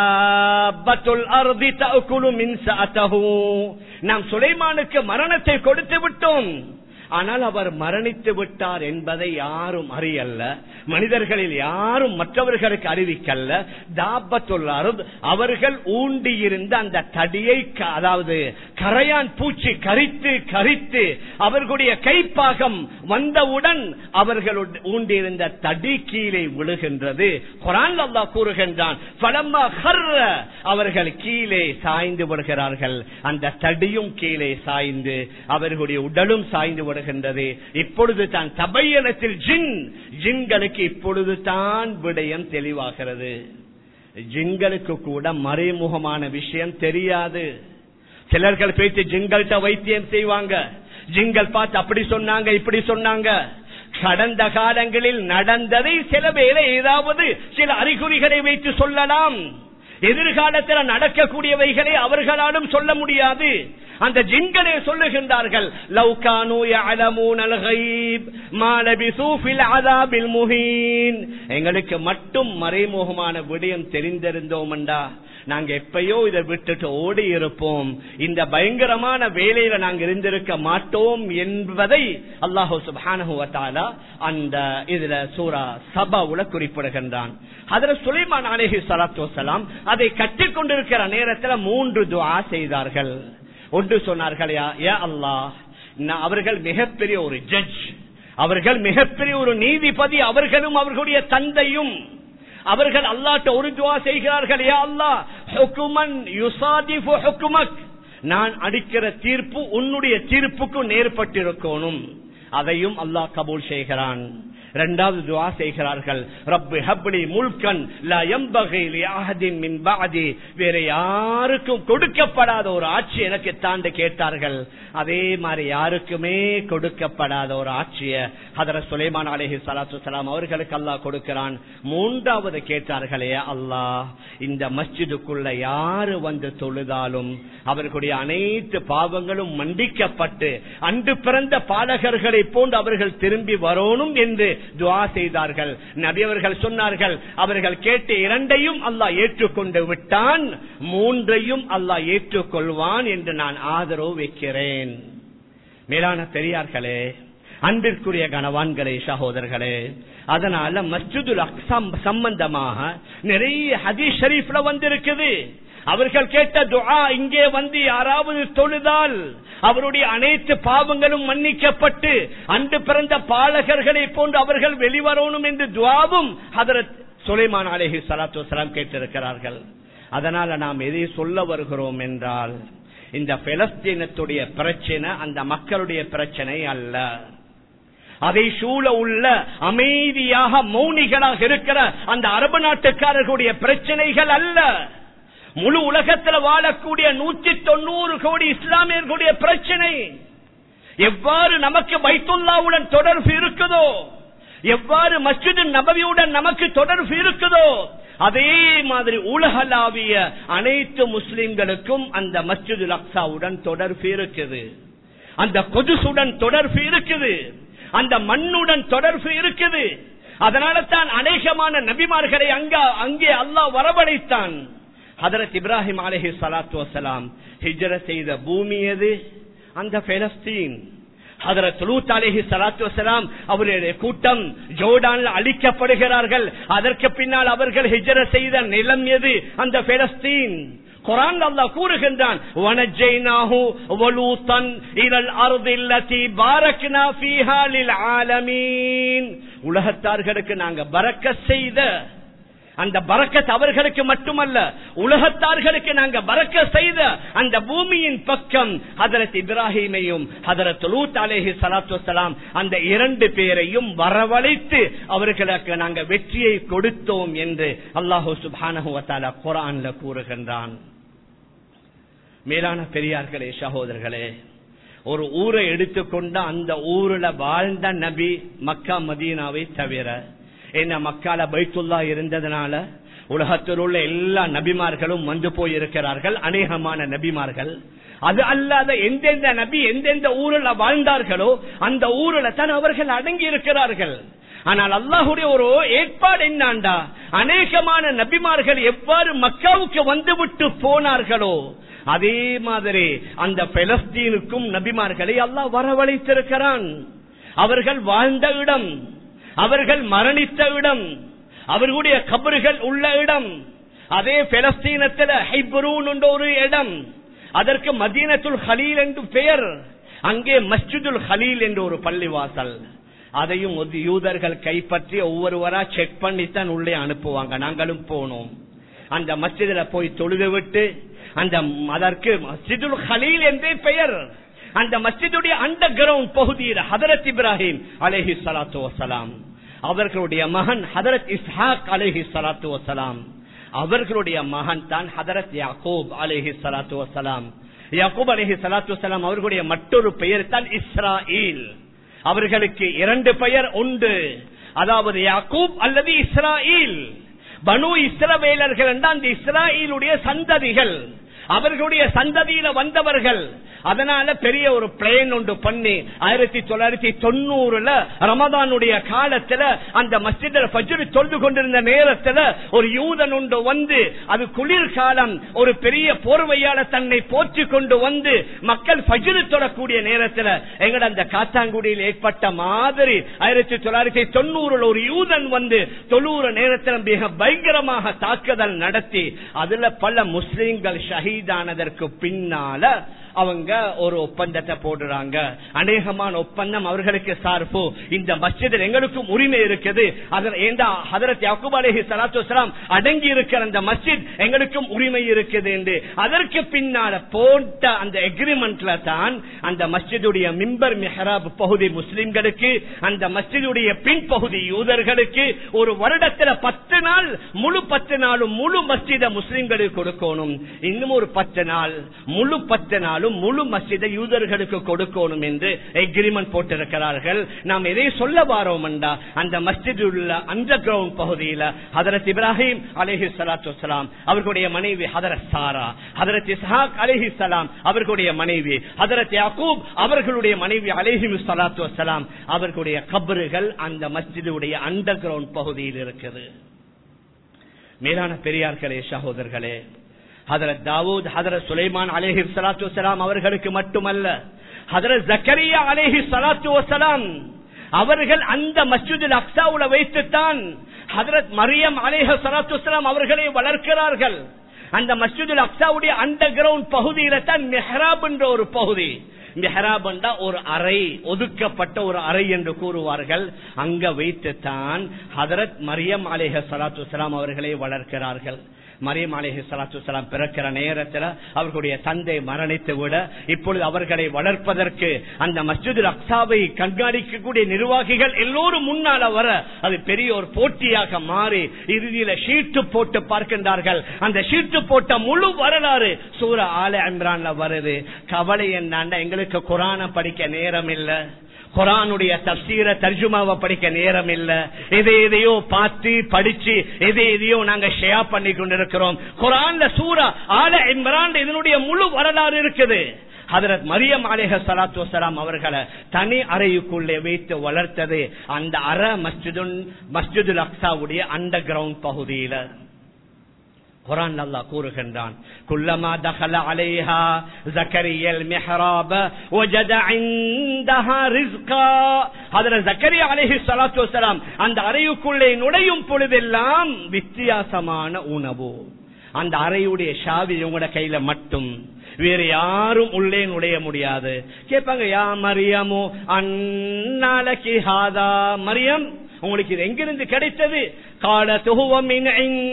தாபத்துல் அர்தி தஅகுலு மின் சஅதஹு. நாம் சுலைமானுக்கு மரணத்தை கொடுத்து விட்டோம், ஆனால் அவர் மரணித்து விட்டார் என்பதை யாரும் அறியல்ல, மனிதர்களில் யாரும் மற்றவர்களுக்கு அறிவிக்கல்ல. தாபத்துல் அர்த், அவர்கள் ஊண்டியிருந்த அந்த தடியை, அதாவது கரையான் பூச்சி கரித்து கரித்து அவர்களுடைய கைப்பாகம் வந்தவுடன் அவர்கள் ஊண்டியிருந்த தடி கீழே விழுகின்றது. குர்ஆன் அல்லாஹ் கூறுகின்றான், ஃபலம்மா கர்ர, அவர்கள் கீழே சாய்ந்து வருகிறார்கள். அந்த தடியும் கீழே சாய்ந்து அவர்களுடைய உடலும் சாய்ந்து வருகின்றது. இப்பொழுது தான் தபையனத்தில் ஜின், ஜின்களுக்கு இப்பொழுது தான் விடயம் தெளிவாகிறது. ஜின்களுக்கு கூட மறைமுகமான விஷயம் தெரியாது. சிலர்கள் பேச்சு ஜின்கள்ட்ட வைத்தியம் செய்வாங்க, ஜின்கள் பார்த்து அப்படி சொன்னாங்க இப்படி சொன்னாங்க. கடந்த காலங்களில் நடந்ததை சில வேளை ஏதாவது சில அறிகுறிகளை வைத்து சொல்லலாம், எதிர்காலத்தில் நடக்கக்கூடியவைகளை அவர்களாலும் சொல்ல முடியாது. அந்த ஜின்களே சொல்லுகின்றார்கள், லவ் கானூ யஅலமூனல் கைப் மா லபிஸூ ஃபில் அஸாபில் முஹீன். எங்களுக்கு மட்டும் மறைமுகமான விடயம் தெரிந்திருந்தோம்டா நாங்க எப்பயோ இதை விட்டுட்டு ஓடி இருப்போம், இந்த பயங்கரமான வேலையில நாங்க இருந்திருக்க மாட்டோம் என்பதை அல்லாஹ் சுப்ஹானஹு வ தஆலா அந்த இதுல சூரா சபாவுல குறிப்பிடுகின்றான். ஹஜ்ரத் சுலைமான் அலைஹிஸ்ஸலாத்து வஸலாம் அதை கட்டிக் கொண்டிருக்கிற நேரத்தில் மூன்று துஆ செய்தார்கள். ஒன்று சொன்னார்கள், யா அல்லாஹ், அவர்கள் மிகப்பெரிய ஒரு ஜட்ஜ், அவர்கள் மிகப்பெரிய ஒரு நீதிபதி, அவர்களும் அவர்களுடைய தந்தையும். அவர்கள் அல்லாஹ்ட்ட ஒரு துஆ செய்கிறார்கள், யா அல்லாஹ், ஹுக்மன் யுஸாதிஃபு ஹுக்மக், நான் அளிக்கிற தீர்ப்பு உன்னுடைய தீர்ப்புக்கு நேர்பட்டிருக்கணும். அதையும் அல்லாஹ் கபூல் செய்கிறான். இரண்டாவது துஆ செய்கிறார்கள், ரப்பி ஹப்லி முல்கன் லா யம்பகி லி அஹதின் மின் பஅதி, வேற யாருக்கும் கொடுக்கப்படாத ஒரு ஆட்சி எனக்கு தாண்ட கேட்டார்கள். அதே மாதிரி யாருக்குமே கொடுக்கப்படாத ஒரு ஆட்சியை ஹஜ்ரத் சுலைமான் அலைஹிஸ்ஸலாத்து வஸலாம் அவர்களுக்கு அல்லாஹ் கொடுக்கிறான். மூன்றாவது கேட்டார்களே, அல்லாஹ், இந்த மஸ்ஜிதுக்குள்ள யாரு வந்து தொழுதாலும் அவர்களுடைய அனைத்து பாவங்களும் மன்னிக்கப்பட்டு அன்று பிறந்த பாலகர்களை போன்று அவர்கள் திரும்பி வரணும் என்று துஆ செய்தார்கள். நபி அவர்கள் சொன்னார்கள், அவர்கள் கேட்ட இரண்டையும் அல்லாஹ் ஏற்றுக்கொண்டு விட்டான், மூன்றையும் அல்லாஹ் ஏற்றுக்கொள்வான் என்று நான் ஆதரவு வைக்கிறேன். மேலான பெரியார்களே, அன்பிற்குரிய கணவான்களே, சகோதரர்களே, அதனால மஸ்ஜிதுல் அக்ஸா சம்பந்தமாக நிறைய ஹதீஸ் ஷரீஃப்ல வந்திருக்குது. அவர்கள் கேட்ட துஆ இங்கே வந்து யாராவது தொழுதால் அவருடைய அனைத்து பாவங்களும் மன்னிக்கப்பட்டு அன்று பிறந்த பாலகர்களை போன்று அவர்கள் வெளிவரணும் என்று துஆவும் ஹஜ்ரத் சுலைமான் அலைஹிஸ்ஸலாத்து வஸலாம் கேட்டிருக்கிறார்கள். அதனால நாம் எதை சொல்ல வருகிறோம் என்றால், இந்த பலஸ்தீனத்துடைய பிரச்சனை அந்த மக்களுடைய பிரச்சனை அல்ல, அதை சூழ உள்ள அமைதியாக மௌனிகளாக இருக்கிற அந்த அரபு நாட்டுக்காரர்களுடைய பிரச்சனைகள் அல்ல, முழு உலகத்தில் வாழக்கூடிய நூற்றி தொண்ணூறு கோடி இஸ்லாமியர்களுடைய பிரச்சனை. எவ்வாறு நமக்கு பைத்துல்லாவுடன் தொடர்பு இருக்குதோ, எவ்வாறு மஸ்ஜித் நபவியுடன் நமக்கு தொடர்பு இருக்குதோ, அதே மாதிரி உலகளாவிய அனைத்து முஸ்லிம்களுக்கும் அந்த மஸ்ஜிதுல் அக்ஸாவுடன் தொடர்பு இருக்குது, அந்த குதுசுடன் தொடர்பு இருக்குது, அந்த மண்ணுடன் தொடர்பு இருக்குது. அதனால தான் அநேகமான நபிமார்களை அங்க அங்கே அல்லாஹ் வரவழைத்தான். ஹஜ்ரத் இப்ராஹிம் அலைஹிஸ்ஸலாத்து வஸலாம் ஹிஜ்ரத் செய்த பூமி எது? அந்த பலஸ்தீன். ஹஜ்ரத் லூத் அலைஹிஸ்ஸலாத்து வஸலாம் அவருடைய கூட்டம் ஜோர்டானில் அழிக்கப்படுகிறார்கள். அதற்கு பின்னால் அவர்கள் ஹிஜ்ரத் செய்த நிலம் எது? அந்த பலஸ்தீன். குர்ஆன் அல்லாஹ் கூறுகின்றான் வனஜைனாஹு வலூதன் இலல் அர்தில்லதி பாரக்னா ஃபீஹா லில் ஆலமீன். உலகத்தார்களுக்கு நாங்க பரக்கத் செய்த அந்த பரக்கத் அவர்களுக்கு மட்டுமல்ல, உலகத்தார்களுக்கு நாங்க பரக்கத் செய்த அந்த பூமியின் பக்கம் ஹதரத் இப்ராஹீமையும் ஹதரத் லூத் அலைஹி ஸலாத்து வஸலாம் அந்த இரண்டு பேரையும் வரவழைத்து அவர்களுக்கு நாங்க வெற்றியை கொடுத்தோம் என்று அல்லாஹ் சுப்ஹானஹு வ தஆலா குர்ஆன்ல கூறுகின்றான். மேலான பெரியார்களே, சகோதரர்களே, ஒரு ஊரை எடுத்துக்கொண்ட அந்த ஊரில் வாழ்ந்த நபி மக்கா மதீனாவை தவிர, என்ன மக்கால பைத்துல்லா இருந்ததுனால உலகத்தில் உள்ள எல்லா நபிமார்களும் வந்து போயிருக்கிறார்கள், அநேகமான நபிமார்கள். அது அல்லாத எந்தெந்த நபி எந்தெந்த ஊரில் வாழ்ந்தார்களோ அந்த ஊரில் தான் அவர்கள் அடங்கி இருக்கிறார்கள். ஆனால் அல்லாஹுடைய ஒரு ஏற்பாடு என்னாண்டா, அநேகமான நபிமார்கள் எவ்வாறு மக்காவுக்கு வந்துவிட்டு போனார்களோ அதே மாதிரி அந்த பலஸ்தீனுக்கும் நபிமார்களை அல்லாஹ் வரவழைத்திருக்கிறான். அவர்கள் வாழ்ந்த இடம், அவர்கள் மரணித்த இடம், அவர்களுடைய கபறுகள் உள்ள இடம், அதே பலஸ்தீனத்தில் ஹைப்ரூன் என்ற ஒரு இடம், அதற்கு மதீனத்துல் ஹலீல் என்று பெயர். அங்கே மஸ்ஜிதுல் ஹலீல் என்ற ஒரு பள்ளிவாசல். அதையும் யூதர்கள் கைப்பற்றி ஒவ்வொருவரா செக் பண்ணித்தான் உள்ளே அனுப்புவாங்க. நாங்களும் போனோம். அந்த மஸ்ஜிதுல போய் தொழுது விட்டு அந்த அதற்கு மஸ்ஜிதுல் ஹலீல் என்றே பெயர். அந்த மஸ்ஜிதுடைய அண்டர் கிரவுண்ட் பகுதியில் ஹதரத் இப்ராஹிம் அலைஹி ஸலாத்து வஸலாம், அவர்களுடைய மகன் ஹதரத் இஸ்ஹாக் அலைஹி ஸலாத்து வஸலாம், அவர்களுடைய மகன் தான் ஹதரத் யாக்கூப் அலைஹி ஸலாத்து வஸலாம். யாக்கூப் அலைஹி ஸலாத்து வஸலாம் அவர்களுடைய மற்றொரு பெயர் தான் இஸ்ராயீல். அவர்களுக்கு இரண்டு பெயர் உண்டு, அதாவது யாக்கூப் அல்லது இஸ்ராயீல். பனு இஸ்ரவேலர்கள் என்றால் அந்த இஸ்ராயீலுடைய சந்ததிகள், அவர்களுடைய சந்ததியில வந்தவர்கள். அதனால பெரிய ஒரு பிளேன் ஒன்று பண்ணி ஆயிரத்தி தொள்ளாயிரத்தி தொண்ணூறுல ரமதானுடைய காலத்துல அந்த மஸ்ஜிதில் ஃபஜ்ர் தொழுது கொண்டிருந்த நேரத்துல ஒரு யூதன் ஒன்று வந்து, அது குளிர்காலம், ஒரு பெரிய போர்வையால தன்னை போற்றி கொண்டு வந்து மக்கள் ஃபஜ்ர் தொழக்கூடிய நேரத்துல எங்கட அந்த காத்தாங்குடியில் ஏற்பட்ட மாதிரி ஆயிரத்தி தொள்ளாயிரத்தி தொண்ணூறுல ஒரு யூதன் வந்து தொழுற நேரத்தில் மிக பயங்கரமாக தாக்குதல் நடத்தி அதுல பல முஸ்லிம்கள் ஷஹீதானதற்கு பின்னால அவங்க ஒரு ஒப்பந்தத்தை போடுறாங்க. அநேகமான ஒப்பந்தம் அவர்களுக்கு சார்பு. இந்த மஸ்ஜிதில் எங்களுக்கும் உரிமை இருக்குது, ஹதரத் யாக்கூப் அலைஹி ஸலாத்து வஸலாம் அடங்கி இருக்கிற அந்த மஸ்ஜித் எங்களுக்கும் உரிமை இருக்குது என்று அதற்கு பின்னால போட்ட அந்த எக்ரிமெண்ட்ல தான் அந்த மஸ்ஜிதுடைய மிம்பர் மிஹ்ராப் பகுதி முஸ்லிம்களுக்கு, அந்த மஸ்ஜிதுடைய பின்பகுதி யூதர்களுக்கு ஒரு வருடத்துல பத்து நாள் முழு பத்து நாளும் முழு மஸ்ஜித முஸ்லிம்களுக்கு கொடுக்கணும். இன்னும் ஒரு பத்து நாள் முழு பத்து நாளும் முழு மஸ்ஜிதை யூதர்களுக்கு கொடுக்கணும் என்று எக்ரிமெண்ட் போட்டிருக்கிறார்கள். நாம் எதை சொல்ல வாரோம் என்றா, அந்த மஸ்ஜித் உள்ள அண்டர் கிரவுண்ட் பகுதியில் ஹதரத் இப்ராஹிம் அலைஹி ஸலாத்து வஸலாம் அவர்களுடைய மனைவி ஹதரத் சாரா, ஹதரத் இஸ்ஹாக் அலைஹி ஸலாம் அவர்களுடைய மனைவி, ஹதரத் யாக்கூப் அவர்களுடைய மனைவி அலைஹி ஸலாத்து வஸலாம் அவர்களுடைய கபறுகள் அந்த மஸ்ஜிதுடைய அண்டர் கிரவுண்ட் பகுதியில் இருக்குது. மேலான பெரியார்களே, சகோதரர்களே, ஹதரத் தாவூத் ஹதரத் சுலைமான் அலைஹி ஸலாத்து வஸலாம் அவர்களுக்கு மட்டுமல்ல, ஹதரத் ஜக்கரியா அலைஹி ஸலாத்து வஸலாம் அவர்கள் அந்த மஸ்ஜிதுல் அக்ஸாவுல வைத்துத்தான் ஹதரத் மரியம் அலைஹி ஸலாத்து வஸலாம் அவர்களை வளர்க்கிறார்கள். அந்த மஸ்ஜிதுல் அக்ஸாவுடைய அண்டர் கிரவுண்ட் பகுதியில தான் மிஹ்ராப் என்ற ஒரு பகுதி. மிஹ்ராப் என்றா ஒரு அறை, ஒதுக்கப்பட்ட ஒரு அறை என்று கூறுவார்கள். அங்க வைத்துத்தான் ஹதரத் மரியம் அலைஹி ஸலாத்து வஸலாம் அவர்களை வளர்க்கிறார்கள். மரியம் அலைஹி ஸலாத்து வஸலாம் பிறக்கிற நேரத்தில் அவர்களுடைய தந்தை மரணித்து விட, இப்பொழுது அவர்களை வளர்ப்பதற்கு அந்த மஸ்ஜிதுல் அக்ஸாவை கண்காணிக்கக்கூடிய நிர்வாகிகள் எல்லோரும் முன்னால வர அது பெரிய ஒரு போட்டியாக மாறி இறுதியில ஷீட்டு போட்டு பார்க்கின்றார்கள். அந்த ஷீட்டு போட்ட முழு வரலாறு சூரா ஆல இம்ரான்ல வருது. கவலை என்னன்னா, எங்களுக்கு குர்ஆனை படிக்க நேரம் இல்ல, குர்ஆனுடைய தஃசீர தர்ஜுமாவை படிக்க நேரம் இல்ல, எதை எதையோ பார்த்து படிச்சு எதை எதையோ நாங்க ஷேர் பண்ணி கொண்டிருக்கிறோம். குர்ஆன்ல சூரா ஆல இம்ரான் இதனுடைய முழு வரலாறு இருக்குது. ஹதரத் மரியம் அலைஹி ஸலாத்து வஸலாம் அவர்களை தனி அறைக்குள்ளே வைத்து வளர்த்தது அந்த அறை மஸ்ஜிதுல் மஸ்ஜிதுல் அக்ஸாவுடைய அண்டர் கிரவுண்ட் பகுதியில. குர்ஆன் அல்லாஹ் கூறுகின்றான், குல்லமா தகல அலைஹா ஜக்கரியால் மிஹ்ராப வஜத இன்தஹா ரிஸ்கா. ஹதரத் ஜக்கரியா அலைஹி ஸலாத்து வஸலாம் அந்த அறைக்குள்ளே நுழையும் பொழுதெல்லாம் வித்தியாசமான உணவு, அந்த அறையுடைய சாவி உங்களோட கையில மட்டும், வேற யாரும் உள்ளே நுழைய முடியாது. கேட்பாங்க, யா மரியமோ அன்னாலகி ஹாதா, மரியம் உங்களுக்கு இது எங்கிருந்து கிடைத்தது? காலத் ஹுவ மின்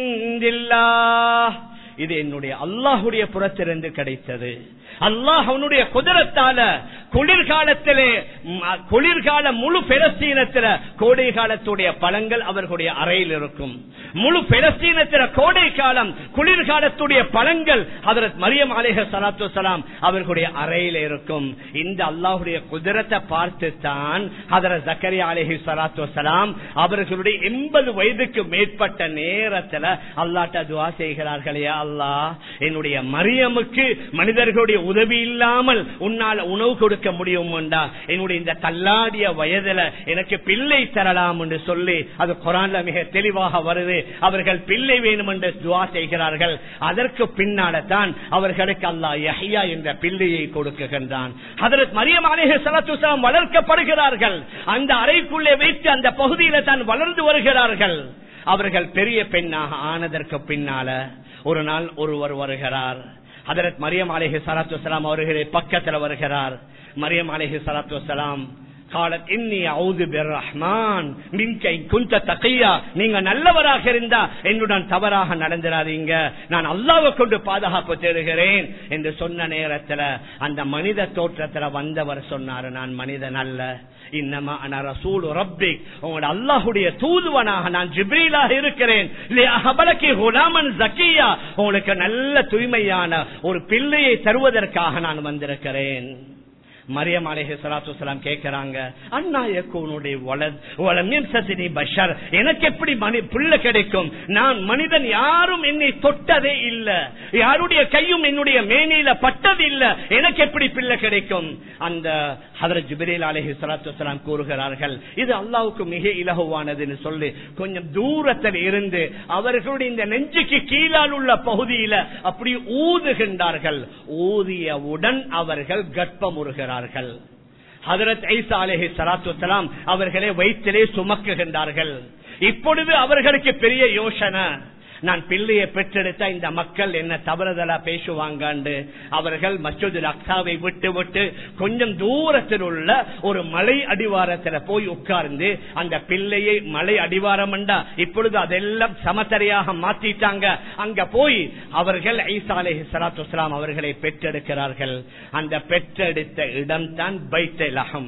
இன்தில்லாஹ், இது என்னுடைய அல்லாஹ்வுடைய புறத்திலிருந்து கிடைத்தது. அல்லாஹ் அவனுடைய குதிரத்தால குளிர்காலத்திலே, குளிர்கால முழு பெலஸ்தீனத்தில கோடை காலத்துடைய பழங்கள் அவர்களுடைய அறையில் இருக்கும். முழு பெலஸ்தீனத்தில கோடை காலம் குளிர்காலத்துடைய பழங்கள் ஹதரத் மரியம் அலைஹிஸ்ஸலாத்து வஸ்ஸலாம் அவர்களுடைய அறையில் இருக்கும். இந்த அல்லாஹ்வுடைய குதிரத்தை பார்த்து தான் ஹதரத் ஜக்கரியா அலைஹிஸ்ஸலாத்து வஸ்ஸலாம் அவர்களுடைய எண்பது வயதுக்கு மேற்பட்ட நேரத்தில் அல்லாஹ்ட்ட துஆ செய்கிறார்களே, அல்லாஹ் என்னுடைய மரியமுக்கு மனிதர்களுடைய உதவி இல்லாமல் உன்னால் உணவு கொடுக்க முடியும், என்னுடைய இந்த தள்ளாடிய வயதுல எனக்கு பிள்ளை தரலாம் என்று சொல்லி அது குர்ஆன்ல மிக தெளிவாக வருது. அவர்கள் பிள்ளை வேணும் என்று துஆ செய்கிறார்கள். அதற்கு பின்னால தான் அவர்களுக்கு அல்லாஹ் யஹ்யா என்ற பிள்ளையை கொடுக்கின்றான். ஹதரத் மரியம் அலைஹிஸ்ஸலாத்து வஸ்ஸலாம் வளர்க்கப்படுகிறார்கள். அந்த அறைக்குள்ளே வைத்து அந்த பகுதியில தான் வளர்ந்து வருகிறார்கள். அவர்கள் பெரிய பெண்ணாக ஆனதற்கு பின்னால ஒரு நாள் ஒருவர் வருகிறார். ஹதரத் மரியம் அலைஹிஸ்ஸலாத்து வஸ்ஸலாம் அவர்களே பக்கத்துல வருகிறார். மரியம் அலைஹிஸ்ஸலாத்து வஸ்ஸலாம் காலத் இன்னி அஊது பிர்ரஹ்மான் மின்க இன் குன்த தகியா, நீங்க நல்லவராக இருந்தா என்னுடன் தவறாக நடந்துராதீங்க, நான் அல்லாஹ்வை கொண்டு பாதுகாப்பு தேடுகிறேன் என்று சொன்ன நேரத்துல அந்த மனித தோற்றத்துல வந்தவர் சொன்னார், நான் மனிதன் அல்ல, இன்னமா அன ரசூல் ரப்பிக், உங்களோட அல்லாஹ்வுடைய தூதுவனாக நான் ஜிப்ரீலாக இருக்கிறேன். லிஅஹபலகி குலாமன் ஜக்கியா, உங்களுக்கு நல்ல தூய்மையான ஒரு பிள்ளையை தருவதற்காக நான் வந்திருக்கிறேன். மரியம் அலைஹிஸ்ஸலாத்து வஸ்ஸலாம் கேக்குறாங்க, அன்னா யகூனுடைய வலத் வலம் யம்சஸனி பஷர், எனக்கு எப்படி பிள்ளை கிடைக்கும்? நான் மனிதன், யாரும் என்னை தொட்டதே இல்ல, யாருடைய கையும் என்னுடைய மேனியில பட்டது இல்ல, எனக்கு எப்படி பிள்ளை கிடைக்கும்? அந்த ஹதரத் ஜிப்ரீல் அலைஹிஸ்ஸலாத்து வஸ்ஸலாம் கூறுகிறார்கள், இது அல்லாஹ்வுக்கு மிக இலகுவானதுன்னு சொல்லி கொஞ்சம் தூரத்தில் இருந்து அவர்களுடைய இந்த நெஞ்சுக்கு கீழால் உள்ள பகுதியில அப்படி ஊதுகின்றார்கள். ஊதியவுடன் அவர்கள் கர்ப்பமுறுகிறார்கள். ஹதரத் ஈசா அலைஹிஸ்ஸலாத்து வஸ்ஸலாம் அவர்களை வயிற்றிலே சுமக்குகின்றார்கள். இப்பொழுது அவர்களுக்கு பெரிய யோசனை, நான் பிள்ளையை பெற்றெடுத்த இந்த மக்கள் என்ன தவறுதலா பேசுவாங்க. அவர்கள் மஸ்ஜிதுல் அக்ஸாவை விட்டு விட்டு கொஞ்சம் தூரத்தில் உள்ள ஒரு மலை அடிவாரத்தில் போய் உட்கார்ந்து அந்த பிள்ளையை, மலை அடிவாரம் இப்பொழுது அதெல்லாம் சமத்தரையாக மாத்திட்டாங்க, அங்க போய் அவர்கள் ஈசா அலைஹிஸ்ஸலாத்து வஸ்ஸலாம் அவர்களை பெற்றெடுக்கிறார்கள். அந்த பெற்றெடுத்த இடம் தான் பைத்துல் லஹம்.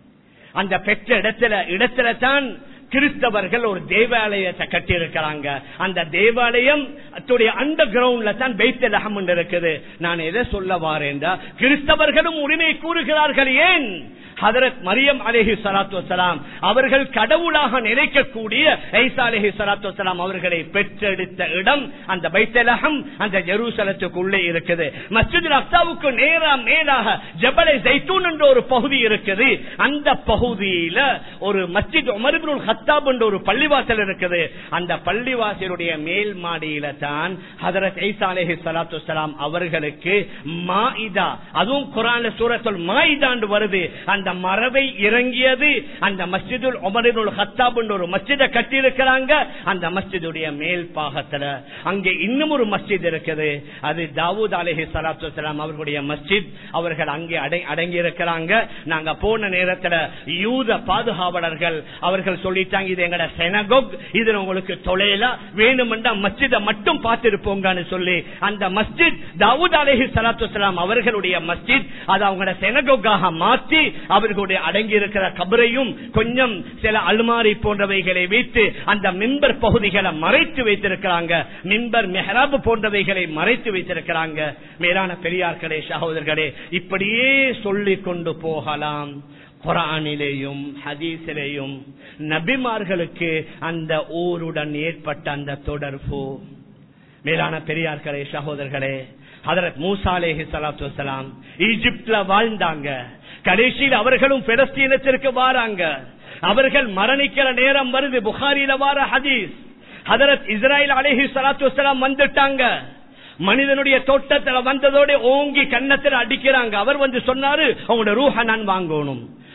அந்த பெற்ற இடத்துல இடத்துல தான் கிறிஸ்தவர்கள் ஒரு தேவாலயத்தை கட்டி இருக்கிறாங்க. அந்த தேவாலயம் அண்டர் கிரவுண்ட்ல தான் பைத்துல் லஹம் இருக்குது. நான் எதை சொல்ல வாரேன்டா, கிறிஸ்தவர்களும் உரிமை கூறுகிறார்கள். ஏன்? ஹதரத் மரியம் அலைஹிஸ்ஸலாத்து வஸ்ஸலாம் அவர்கள் கடவுளாக நினைக்கக்கூடிய ஈசா அலைஹிஸ்ஸலாத்து வஸ்ஸலாம் அவர்களை பெற்றெடுத்த இடம் அந்த பைத்துல் லஹம், அந்த ஜெருசலத்துக்குள்ளே இருக்குது. மஸ்ஜிதுல் அக்ஸாவுக்கு நேரா மேலாக ஜபல் ஜைத்தூன் என்ற ஒரு பகுதி இருக்குது. அந்த பகுதியில ஒரு மஸ்ஜித் உமர் இப்னுல் கத்தாப் என்ற ஒரு பள்ளிவாசல் இருக்குது. அந்த பள்ளிவாசலுடைய மேல் மாடியில தான் ஹதரத் ஈசா அலைஹிஸ்ஸலாத்து வஸ்ஸலாம் அவர்களுக்கு மாஇதா, அதுவும் குர்ஆன்ல சூரத்துல் மாஇதா வருது, அந்த மரபை இறங்கியது. அந்த மஸ்ஜிதுல் உமர் இப்னுல் கத்தாப் என்ற ஒரு மஸ்ஜிதை கட்டி இருக்கிறாங்க. அந்த மஸ்ஜிதுடைய மேல் பாகத்துல அங்கே இன்னும் ஒரு மஸ்ஜித் இருக்குது. அது தாவூத் அலைஹிஸ்ஸலாத்து வஸ்ஸலாம் அவர்களுடைய மஸ்ஜித். அவர்கள் அங்கே அடங்கி இருக்கிறாங்க. நாங்க போன நேரத்துல யூத பாதுகாவலர்கள் அவர்கள் சொல்லிட்டாங்க, இது எங்கட செனகோக், இதுல உங்களுக்கு தொலைல வேணுமென்றா மஸ்ஜிதை மட்டும் பார்த்திருப்போங்கன்னு சொல்லி அந்த மஸ்ஜித் தாவூத் அலைஹிஸ்ஸலாத்து வஸ்ஸலாம் அவர்களுடைய மஸ்ஜித் அதை அவங்களோட செனகோக்காக மாற்றி அவர்களுடைய அடங்கி இருக்கிற கபரையும் கொஞ்சம் சில அல்மாரி போன்றவைகளை வைத்து அந்த மிம்பர் பகுதிகளை மறைத்து வைத்திருக்கிறாங்க. மிம்பர் மெஹராப் போன்றவைகளை மறைத்து வைத்திருக்கிறாங்க. மேலான பெரியார்களே, சகோதரர்களே, இப்படியே சொல்லிக் கொண்டு போகலாம். குர்ஆனிலேயும் ஹதீஸிலேயும் நபிமார்களுக்கு அந்த ஊருடன் ஏற்பட்ட அந்த தொடர்பு. மேலான பெரியார்களே, சகோதரர்களே, ஹதரத் மூசா அலைஹிஸ்ஸலாத்து வஸ்ஸலாம் ஈஜிப்ட்ல வாழ்ந்தாங்க. கடைசியில் அவர்களும் பெலஸ்தீனத்திற்கு வாராங்க. அவர்கள் மரணிக்கிற நேரம் வருது. புகாரில வார ஹதீஸ். ஹதரத் இஸ்ராயில் அலைஹிஸ்ஸலாத்து வஸ்ஸலாம் வந்துட்டாங்க. மனிதனுடைய தோட்டத்தில் வந்ததோட ஓங்கி கன்னத்தில் அடிக்கிறாங்க. அவர் வந்து சொன்னாரு, அவங்களோட ரூஹ நான் வாங்கணும்.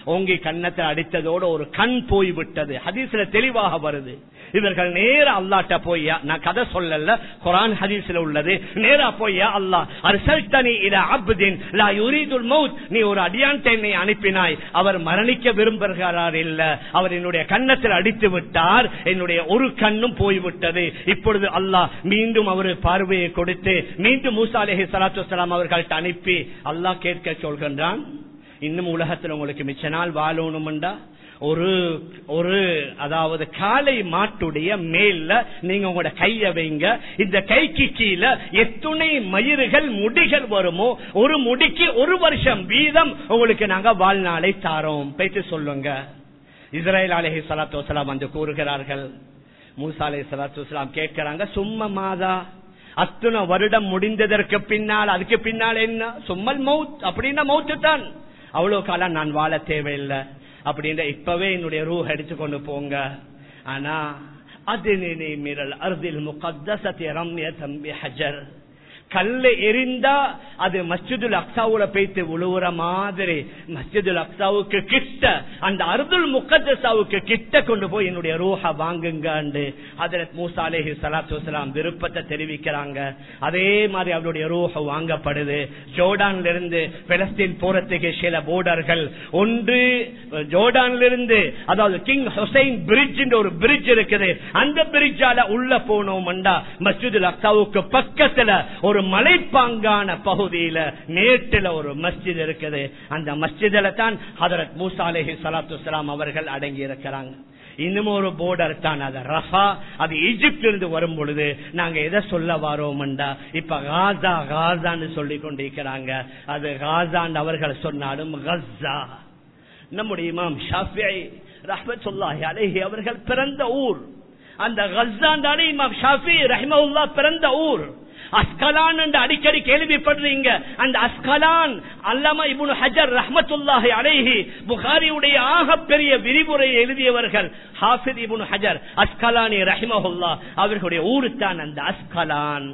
ஓங்கி கன்னத்தை அடித்ததோடு ஒரு கண் போய்விட்டது. ஹதீஸ்ல தெளிவாக வருது. இவர்கள் நேர அல்லாட்ட போய்யா, நான் கதை சொல்லல, குர்ஆன் ஹதீஸ்ல உள்ளது. நேரா போய்யா அல்லாஹ் அர்சல்தனி இலா அப்தின் லா யுரீதுல் மௌத், நீ ஒரு அடியான் என்னை அனுப்பினாய், அவர் மரணிக்க விரும்புகிறார் இல்ல, அவர் என்னுடைய கன்னத்தில் அடித்து விட்டார், என்னுடைய ஒரு கண்ணும் போய்விட்டது. இப்பொழுது அல்லாஹ் மீண்டும் அவர் பார்வையை கொடுத்து மீண்டும் மூசா அலைஹிஸ்ஸலாத்து வஸ்ஸலாம் அவர்கள்ட்ட அனுப்பி அல்லாஹ் கேட்க சொல்கின்றான், இன்னும் உலகத்தில் உங்களுக்கு மிச்ச நாள் வாழணும்டா ஒரு ஒரு அதாவது காளை மாட்டுடைய மேல நீங்க உங்களோட கைய வைங்க, இந்த கைக்கு கீழே எத்துணை மயிர்கள் முடிகள் வருமோ ஒரு முடிக்கு ஒரு வருஷம் வீதம் உங்களுக்கு நாங்க வாழ்நாளை தாரோம், பேச்சு சொல்லுங்க. இஸ்ராயேல் அலைஹிஸ்ஸலாத்து வஸ்ஸலாம் வந்து கூறுகிறார்கள். மூசா அலைஹிஸ்ஸலாத்து வஸ்ஸலாம் கேட்கிறாங்க, சும்மா மாதா அத்தனை வருடம் முடிந்ததற்கு பின்னால் அதுக்கு பின்னால் என்ன, சும்மல் மவுத் அப்படின்னா மவுத்து தான், அவ்வளவு காலம் நான் வாழ தேவையில்லை அப்படின்ற இப்பவே என்னுடைய ரூஹ் அடிச்சு கொண்டு போங்க. ஆனா அது மீறல் அர்தில் முகத்தஸதி ரம்யதன் பிஹஜர், கல்ல எரிந்தா அது மஸ்ஜிதுல் அக்ஸாவுல போய்த்து உழுவுற மாதிரி மஸ்ஜிதுல் அக்ஸாவுக்கு கிட்ட அந்த அர்துல் முகத்தஸாவுக்கு கிட்ட கொண்டு போய் என்னுடைய ரூஹ வாங்குங்க. ஹஜ்ரத் மூசா அலைஹிஸ்ஸலாத்து வஸ்ஸலாம் விருப்பத்தை தெரிவிக்கிறாங்க. அதே மாதிரி அவருடைய ரூஹ வாங்கப்படுது. ஜோர்டான்ல இருந்து பலஸ்தீன் போறதுக்கு சில போர்டர்கள், ஒன்று ஜோர்டான்ல இருந்து அதாவது கிங் ஹுசைன் பிரிட்ஜ் ஒரு பிரிட்ஜ் இருக்குது, அந்த பிரிட்ஜால உள்ள போனோம்டா மஸ்ஜிதுல் அக்ஸாவுக்கு பக்கத்துல ஒரு மலைப்பாங்கான பகுதியில மேட்டில ஒரு மஸ்ஜித் இருக்குது. அந்த மஸ்ஜிதில தான் ஹஜ்ரத் மூசா அலைஹிஸ்ஸலாத்து வஸ்ஸலாம் அவர்கள் அடங்கி இருக்கிறாங்க. இன்னும் ஒரு போர்டர் தான் அது ரஃபா, அது ஈஜிப்ட் இருந்து வரும் பொழுது நாங்க எதை சொல்ல வரோம்டா இப்ப காசா காசான்னு சொல்லி கொண்டிருக்கிறாங்க, அது காசான் அவர்கள் சொன்னாலும் கஸ்ஸா. நம்முடைய இமாம் ஷாஃபிஈ ரஹ்மத்துல்லாஹி அலைஹி அவர்கள் பிறந்த ஊர் அந்த கஸ்ஸான் தானே இமாம் ஷாஃபிஈ ரஹ்மத்துல்லாஹ் பிறந்த ஊர். அஸ்கலான் என்று அடிக்கடி கேள்விப்படுறீங்க. அந்த அஸ்கலான் அல்லாமா இப்னு ஹஜர் ரஹ்மத்துல்லாஹி அலைஹி புகாரியுடைய ஆக பெரிய விரிவுரையை எழுதியவர்கள் ஹாஃபிஸ் இப்னு ஹஜர் அஸ்கலானி ரஹிமஹுல்லாஹ் அவர்களுடைய ஊரு தான் அந்த அஸ்கலான்.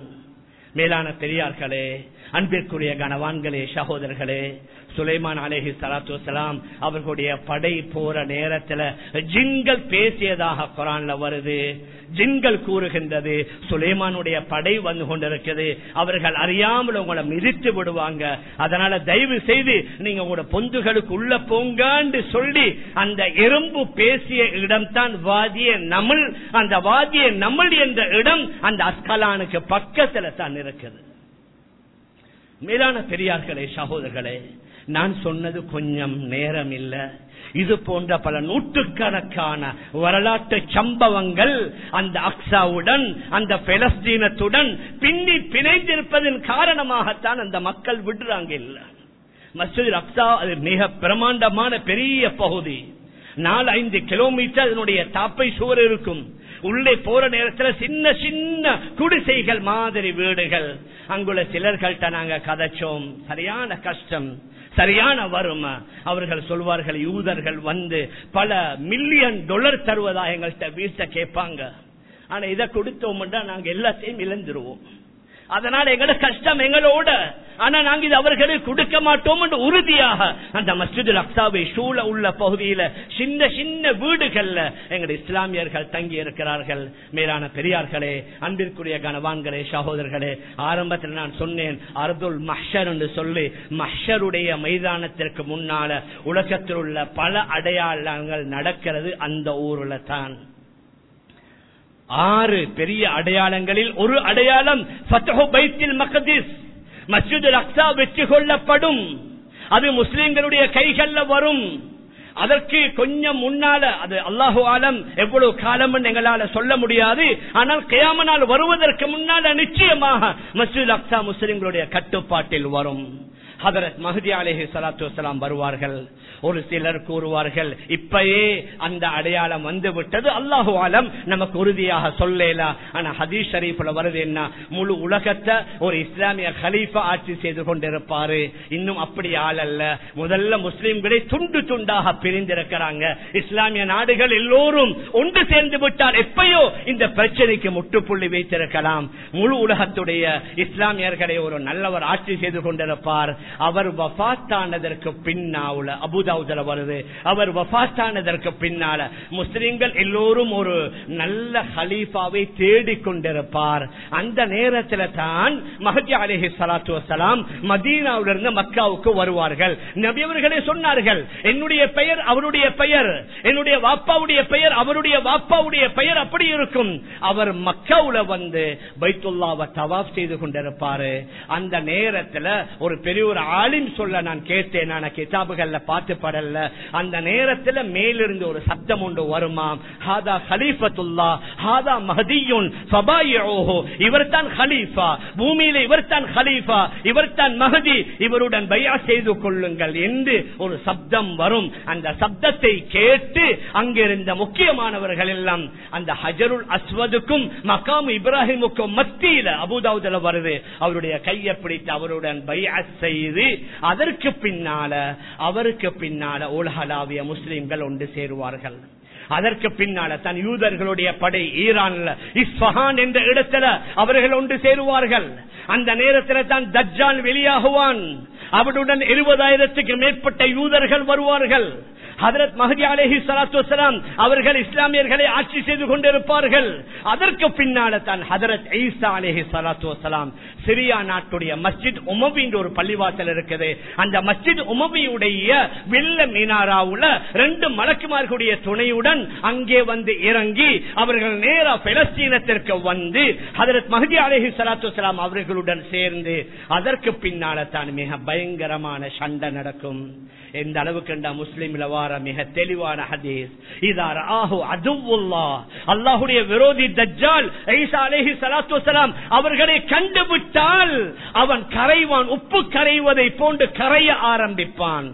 மேலான பெரியார்களே, அன்பிற்குரிய கனவான்களே, சகோதரர்களே, சுலைமான் அலைஹி ஸலாத்து வஸலாம் அவர்களுடைய படை போற நேரத்தில் ஜின்கள் பேசியதாக குர்ஆன்ல வருது. ஜின்கள் கூறுகின்றது, சுலைமானுடைய படை வந்து கொண்டிருக்கிறது, அவர்கள் அறியாமல் உங்களை மிதித்து விடுவாங்க, அதனால தயவு செய்து நீங்க உங்களோட பொந்துகளுக்கு உள்ள போங்கன்னு சொல்லி அந்த எறும்பு பேசிய இடம் தான் வாதிய நமல். அந்த வாதிய நமல் என்ற இடம் அந்த அஸ்கலானுக்கு பக்கத்துல தான் இருக்குது. மேலான பெரியார்களே, சகோதரர்களே, நான் சொன்னது கொஞ்சம் நேரம் இல்ல, இது போன்ற பல நூற்றுக்கணக்கான வரலாற்று சம்பவங்கள் அந்த அக்ஸாவுடன் அந்த பலஸ்தீனத்துடன் பின்னி பிணைந்திருப்பதன் காரணமாகத்தான் அந்த மக்கள் விடுறாங்க. இல்ல மஸ்ஜித் அக்ஸா அது மிக பிரமாண்டமான பெரிய பகுதி, நாலு ஐந்து கிலோமீட்டர் அதனுடைய தாப்பை சுவர் இருக்கும். உள்ளே போற நேரத்தில் சின்ன சின்ன குடிசைகள் மாதிரி வீடுகள். அங்குள்ள சிலர்கள்ட்ட நாங்க கதைச்சோம், சரியான கஷ்டம், சரியான வறுமை. அவர்கள் சொல்வார்கள், யூதர்கள் வந்து பல மில்லியன் டாலர் தருவதா எங்கள்கிட்ட வீட்டை கேட்பாங்க, ஆனா இதை கொடுத்தோம்னா நாங்க எல்லாத்தையும் இழந்துருவோம், அதனால எங்களோட கஷ்டம் எங்களோட, ஆனா நாங்க இது அவர்களுக்கு கொடுக்க மாட்டோம் என்று உறுதியாக அந்த மஸ்ஜிதுல் அக்ஸாவை சூழ உள்ள பகுதியில சின்ன சின்ன வீடுகள்ல எங்கள் இஸ்லாமியர்கள் தங்கி இருக்கிறார்கள். மேலான பெரியார்களே, அன்பிற்குரிய கனவான்களே, சகோதரர்களே, ஆரம்பத்தில் நான் சொன்னேன் அர்துல் மஹ்ஷர் என்று சொல்லி, மஹ்ஷருடைய மைதானத்திற்கு முன்னால உலகத்தில் உள்ள பல அடையாளங்கள் நடக்கிறது அந்த ஊர்ல தான். ஆறு பெரிய அடையாளங்களில் ஒரு அடையாளம் ஃபத்ஹு பைத்துல் மக்திஸ், மஸ்ஜிதுல் அக்ஸா வெற்றி கொள்ளப்படும், அது முஸ்லிம்களுடைய கைகள்ல வரும். அதற்கு கொஞ்சம் முன்னால, அது அல்லாஹு ஆலம் எவ்வளவு காலம் எங்களால சொல்ல முடியாது, ஆனால் கியாம நாள் வருவதற்கு முன்னால நிச்சயமாக மஸ்ஜிதுல் அக்ஸா முஸ்லிம்களுடைய கட்டுப்பாட்டில் வரும். ஹஜரத் மஹ்தி அலைஹி ஸலாத்து வஸலாம் வருவார்கள். ஒரு சிலர் கூறுவார்கள் இப்பயே அந்த அடையாளம் வந்து விட்டது, அல்லாஹு ஆலம் நமக்கு உறுதியாக சொல்லலாம். ஆனா ஹதீஸ் ஷரீஃப்ல வருது என்ன, முழு உலகத்தை ஒரு இஸ்லாமிய கலீஃபா ஆட்சி செய்து கொண்டிருப்பாரு. இன்னும் அப்படி ஆள் அல்ல. முதல்ல முஸ்லிம்களை துண்டு துண்டாக பிரிந்திருக்கிறாங்க. இஸ்லாமிய நாடுகள் எல்லோரும் ஒன்று சேர்ந்து விட்டால் எப்பயோ இந்த பிரச்சனைக்கு முற்றுப்புள்ளி வைத்திருக்கலாம். முழு உலகத்துடைய இஸ்லாமியர்களை ஒரு நல்லவர் ஆட்சி செய்து கொண்டிருப்பார். அவர் வஃபாத்தானதற்கு பின்னால அபூதாவுதுல வருது, அவர் வஃபாத்தானதற்கு பின்னால முஸ்லிம்கள் எல்லோரும் ஒரு நல்ல ஹலீஃபாவை தேடிக்கொண்டிருப்பார். அந்த நேரத்தில் தான் மஹதி அலைஹிஸ்ஸலாத்து வஸ்ஸலாம் மதீனாவிலிருந்து மக்காவுக்கு வருவார்கள். நபி அவர்களே சொன்னார்கள், என்னுடைய பெயர் அவருடைய பெயர், என்னுடைய வாப்பாவுடைய பெயர் அவருடைய வாப்பாவுடைய பெயர் அப்படி இருக்கும். அவர் மக்காவுல வந்து பைத்துல்லாவை தவாப் செய்து கொண்டிருப்பாரு. அந்த நேரத்தில் ஒரு பெரிய ஒரு ஆலிம் சொல்ல நான் கேட்டேன், நான் கிதாபுகள்ல பார்த்து படல. அந்த நேரத்தில் மேலிருந்து ஒரு சத்தம் ஒன்று வருமாம், ஹாதா ஹலீஃபத்துல்லா ஹாதா மஹதியுன் ஃபபாயிஊஹு, இவர்தான் ஹலீஃபா, பூமியில இவர்தான் ஹலீஃபா, இவர்தான் மஹதி, இவருடன் பையா செய்து கொள்ளுங்கள் என்று ஒரு சப்தம் வரும். அந்த சப்தத்தை கேட்டு அங்கிருந்த முக்கியமானவர்கள் எல்லாம் அந்த ஹஜருல் அஸ்வதுக்கும் மகாம் இப்ராஹிமுக்கும் மத்தியில அபூதாவுதுல வருது, அவருடைய கையை பிடித்து அவருடன் பையா செய்து அதற்கு பின்னால அவருக்கு பின்னால உலகளாவிய முஸ்லிம்கள் ஒன்று சேருவார்கள். அதற்கு பின்னால தன் யூதர்களுடைய படை ஈரான்ல இஸ்ஃபஹான் என்ற இடத்துல அவர்கள் ஒன்று சேருவார்கள். அந்த நேரத்தில் தான் தஜ்ஜால் வெளியாகுவான். அவருடன் இருபதாயிரத்துக்கு மேற்பட்ட யூதர்கள் வருவார்கள். ஹதரத் மஹதி அலைஹிஸ்ஸலாத்து வஸ்ஸலாம் அவர்கள் இஸ்லாமியர்களை ஆட்சி செய்து கொண்டிருப்பார்கள். அதற்கு பின்னால தான் ஹதரத் ஈசா அலைஹிஸ்ஸலாத்து வஸ்ஸலாம் சிரியா நாட்டுடைய மஸ்ஜித் உமவி என்ற ஒரு பள்ளிவாசல் இருக்குது. அந்த மஸ்ஜித் உமவியுடைய வெள்ள மீனாராவுல ரெண்டு மலக்குமார்களுடைய துணையுடன் அங்கே வந்து இறங்கி அவர்கள் நேரா பலஸ்தீனத்திற்கு வந்து ஹதரத் மஹதி அலைஹிஸ்ஸலாத்து வஸ்ஸலாம் அவர்களுடன் சேர்ந்து அதற்கு பின்னால தான் மிக பயங்கரமான சண்டை நடக்கும். எந்த அளவுக்கு முஸ்லிம்ல வார மிக தெளிவான ஹதீஸ், இதா ரஆஹு அதுவுல்லாஹ், அல்லாஹ்வுடைய விரோதி தஜ்ஜால் ஈசா அலைஹிஸ்ஸலாத்து வஸ்ஸலாம் அவர்களை கண்டுவிட்டால் அவன் கரைவான், உப்பு கரைவதை போன்று கரைய ஆரம்பிப்பான்.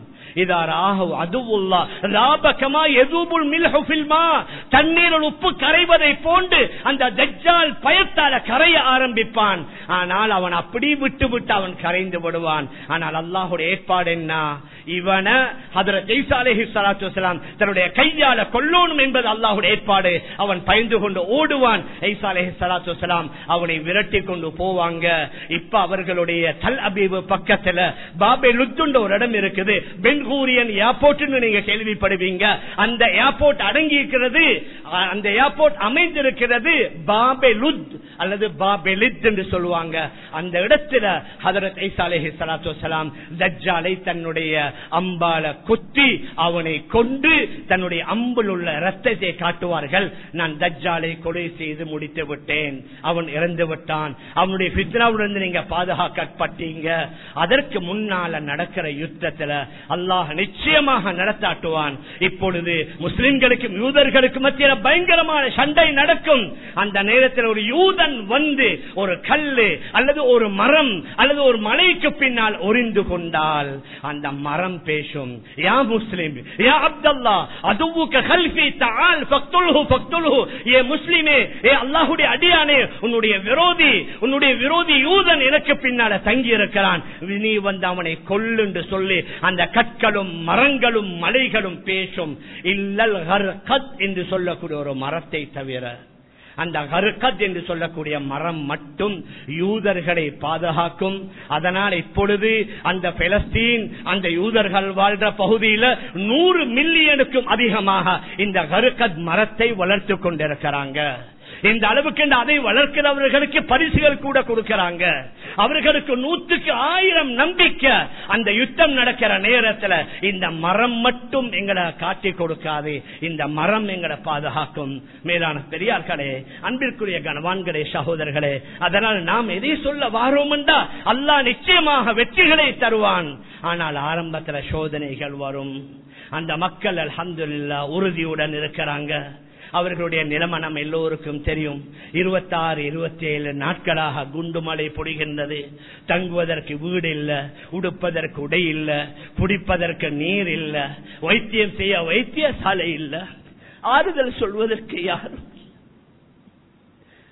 தண்ணீரில் உப்பு கரைவதை போன்று அந்த தஜ்ஜால் பயத்தால கரைய ஆரம்பிப்பான். ஆனால் அவன் அப்படி விட்டு விட்டு அவன் கரைந்து விடுவான். ஆனால் அல்லாஹ்வுடைய ஏற்பாடு என்ன, இவனை ஹஜ்ரத் ஈசா அலைஹிஸ்ஸலாத்து வஸ்ஸலாம் தன்னுடைய கையால கொல்லணும் என்பது அல்லாஹ்வுடைய ஏற்பாடு. அவன் பயந்து கொண்டு ஓடுவான். ஈசா அலைஹிஸ்ஸலாத்து வஸ்ஸலாம் அவனை விரட்டி கொண்டு போவாங்க. இப்ப அவர்களுடைய தல் அபீப் பக்கத்துல பாபே லுத்துண்ட ஒரு இடம் இருக்குது. பென்கூரியன் ஏர்போர்ட் நீங்க கேள்விப்படுவீங்க. அந்த ஏர்போர்ட் அடங்கி இருக்கிறது, அந்த ஏர்போர்ட் அமைந்திருக்கிறது பாபே லுத் அல்லது பாபே லித் என்று சொல்லுவாங்க. அந்த இடத்துல ஹஜ்ரத் ஈசா அலைஹிஸ்ஸலாத்து வஸ்ஸலாம் தஜ்ஜாலை தன்னுடைய அம்பால குத்தி அவனை கொண்டு தன்னுடைய அம்பில் உள்ள ரத்தத்தை காட்டுவார்கள். நான் தஜ்ஜாலை கொலை செய்து முடித்து விட்டேன், அவன் இறந்து விட்டான், அவனுடைய ஃபித்னாவிலிருந்து நீங்க பாதுகாக்கப்பட்டீங்க. அதற்கு முன்னால நடக்கிற யுத்தத்துல அல்லாஹ் நிச்சயமாக நடத்தாட்டுவான். இப்பொழுது முஸ்லிம்களுக்கும் யூதர்களுக்கும் மத்தியில் பயங்கரமான சண்டை நடக்கும். அந்த நேரத்தில் ஒரு யூதன் வந்து ஒரு கல்லு அல்லது ஒரு மரம் அல்லது ஒரு மலைக்கு பின்னால் ஒரிந்து கொண்டால் அந்த மரம் பேசும், யா முஸ்லிம் யா அப்துல்லா அதுவுக கல்ஃபி தஆல் ஃபக்துல்ஹு ஃபக்துல்ஹு, ஏ முஸ்லிமே, ஏ அல்லாஹ்வுடைய அடியானே, உன்னுடைய விரோதி உன்னுடைய விரோதி யூதன் எனக்கு பின்னால தங்கி இருக்கிறான், நீ வந்து அவனை கொல்லு என்று சொல்லி அந்த கற்களும் மரங்களும் மலைகளும் பேசும். இல்லல் கர்கத் என்று சொல்லக்கூடிய ஒரு மரத்தை தவிர அந்த கர்கத் என்று சொல்லக்கூடிய மரம் மட்டும் யூதர்களை பாதுகாக்கும். அதனால் இப்பொழுது அந்த பலஸ்தீன் அந்த யூதர்கள் வாழ்ற பகுதியில் நூறு மில்லியனுக்கும் அதிகமாக இந்த கர்கத் மரத்தை வளர்த்து கொண்டிருக்கிறாங்க. இந்த அளவுக்கு அதை வளர்க்கிறவர்களுக்கு பரிசுகள் கூட கொடுக்கிறாங்க. அவர்களுக்கு நூற்றுக்கு ஆயிரம் நம்பிக்கை. அந்த யுத்தம் நடக்கிற நேரத்தில் இந்த மரம் மட்டும் எங்களை காட்டி கொடுக்காது, இந்த மரம் எங்களை பாதுகாக்கும். மேலான பெரியார்களே, அன்பிற்குரிய கனவான்களே, சகோதரர்களே, அதனால் நாம் எதை சொல்ல வாரோம் என்றா அல்லாஹ் நிச்சயமாக வெற்றிகளை தருவான். ஆனால் ஆரம்பத்தில் சோதனைகள் வரும். அந்த மக்கள் அல்ஹம்துலில்லாஹ் உறுதியுடன் இருக்கிறாங்க. அவர்களுடைய நிலைமை நம்ம எல்லோருக்கும் தெரியும். இருபத்தி ஆறு இருபத்தி ஏழு நாட்களாக குண்டுமழை பொழிகின்றது. தங்குவதற்கு வீடு இல்ல, உடுப்பதற்கு உடை இல்ல, குடிப்பதற்கு நீர் இல்ல, வைத்தியம் செய்ய வைத்தியசாலை இல்ல, ஆறுதல் சொல்வதற்கு யாரும்,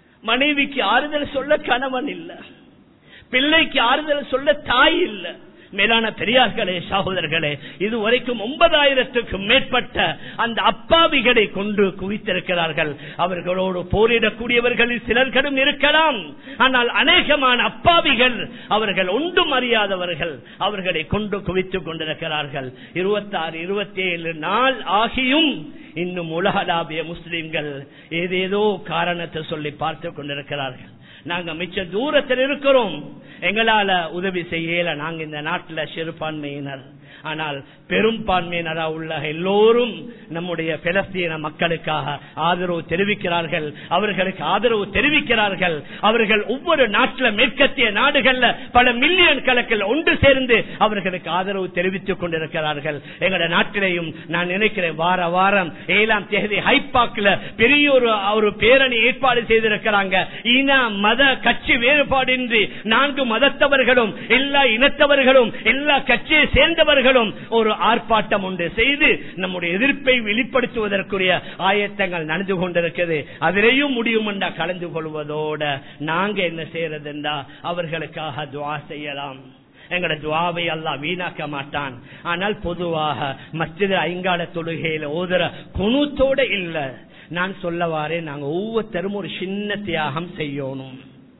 மனைவிக்கு ஆறுதல் சொல்ல கணவன் இல்ல, பிள்ளைக்கு ஆறுதல் சொல்ல தாய் இல்ல, மேலான பெரியார்களே, சகோதரர்களே, இதுவரைக்கும் ஒன்பதாயிரத்துக்கும் மேற்பட்ட அந்த அப்பாவிகளை கொண்டு குவித்திருக்கிறார்கள். அவர்களோடு போரிடக்கூடியவர்களில் சிலர்களும் இருக்கலாம். ஆனால் அநேகமான அப்பாவிகள், அவர்கள் ஒன்றும் அறியாதவர்கள், அவர்களை கொண்டு குவித்துக் கொண்டிருக்கிறார்கள். இருபத்தி ஆறு இருபத்தி ஏழு நாள் ஆகியும் இன்னும் உலகளாவிய முஸ்லிம்கள் ஏதேதோ காரணத்தை சொல்லி பார்த்து கொண்டிருக்கிறார்கள். நாங்க மிச்ச தூரத்தில் இருக்கிறோம், எங்களால உதவி செய்யல. நாங்க இந்த நாட்டில் சிறுபான்மையினர், ஆனால் பெரும்பான்மையினரா உள்ள எல்லோரும் நம்முடைய பலஸ்தீன மக்களுக்காக ஆதரவு தெரிவிக்கிறார்கள், அவர்களுக்கு ஆதரவு தெரிவிக்கிறார்கள். அவர்கள் ஒவ்வொரு நாட்டில் மேற்கத்திய நாடுகள்ல பல மில்லியன் கணக்கில் ஒன்று சேர்ந்து அவர்களுக்கு ஆதரவு தெரிவித்துக் கொண்டிருக்கிறார்கள். எங்களுடைய நாட்டிலேயும் நான் நினைக்கிறேன், வார வாரம் ஏழாம் தேதி ஹைபாக்ல பெரிய ஒரு ஒரு பேரணி ஏற்பாடு செய்திருக்கிறாங்க. இன மத கட்சி வேறுபாடின்றி நான்கு மதத்தவர்களும் எல்லா இனத்தவர்களும் எல்லா கட்சியை சேர்ந்தவர்களும் ஒரு ஆர்ப்பாட்டம் ஒன்று செய்து நம்முடைய எதிர்ப்பை வெளிப்படுத்துவதற்குரிய ஆயத்தங்கள் நடந்து கொண்டிருக்கிறது. அதிலேயும் முடியும் என்றா கலந்து கொள்வதோட நாங்க என்ன செய்யறது என்றா அவர்களுக்காக துஆ செய்யலாம். எங்களோட துஆவை அல்லாஹ் வீணாக்க மாட்டான். ஆனால் பொதுவாக மஸ்ஜித் ஐங்கால தொழுகையில ஓதுற குனூத்தோட இல்ல. நான் சொல்லவாறே, நாங்க ஒவ்வொருத்தரும் ஒரு சின்ன தியாகம் செய்யணும்.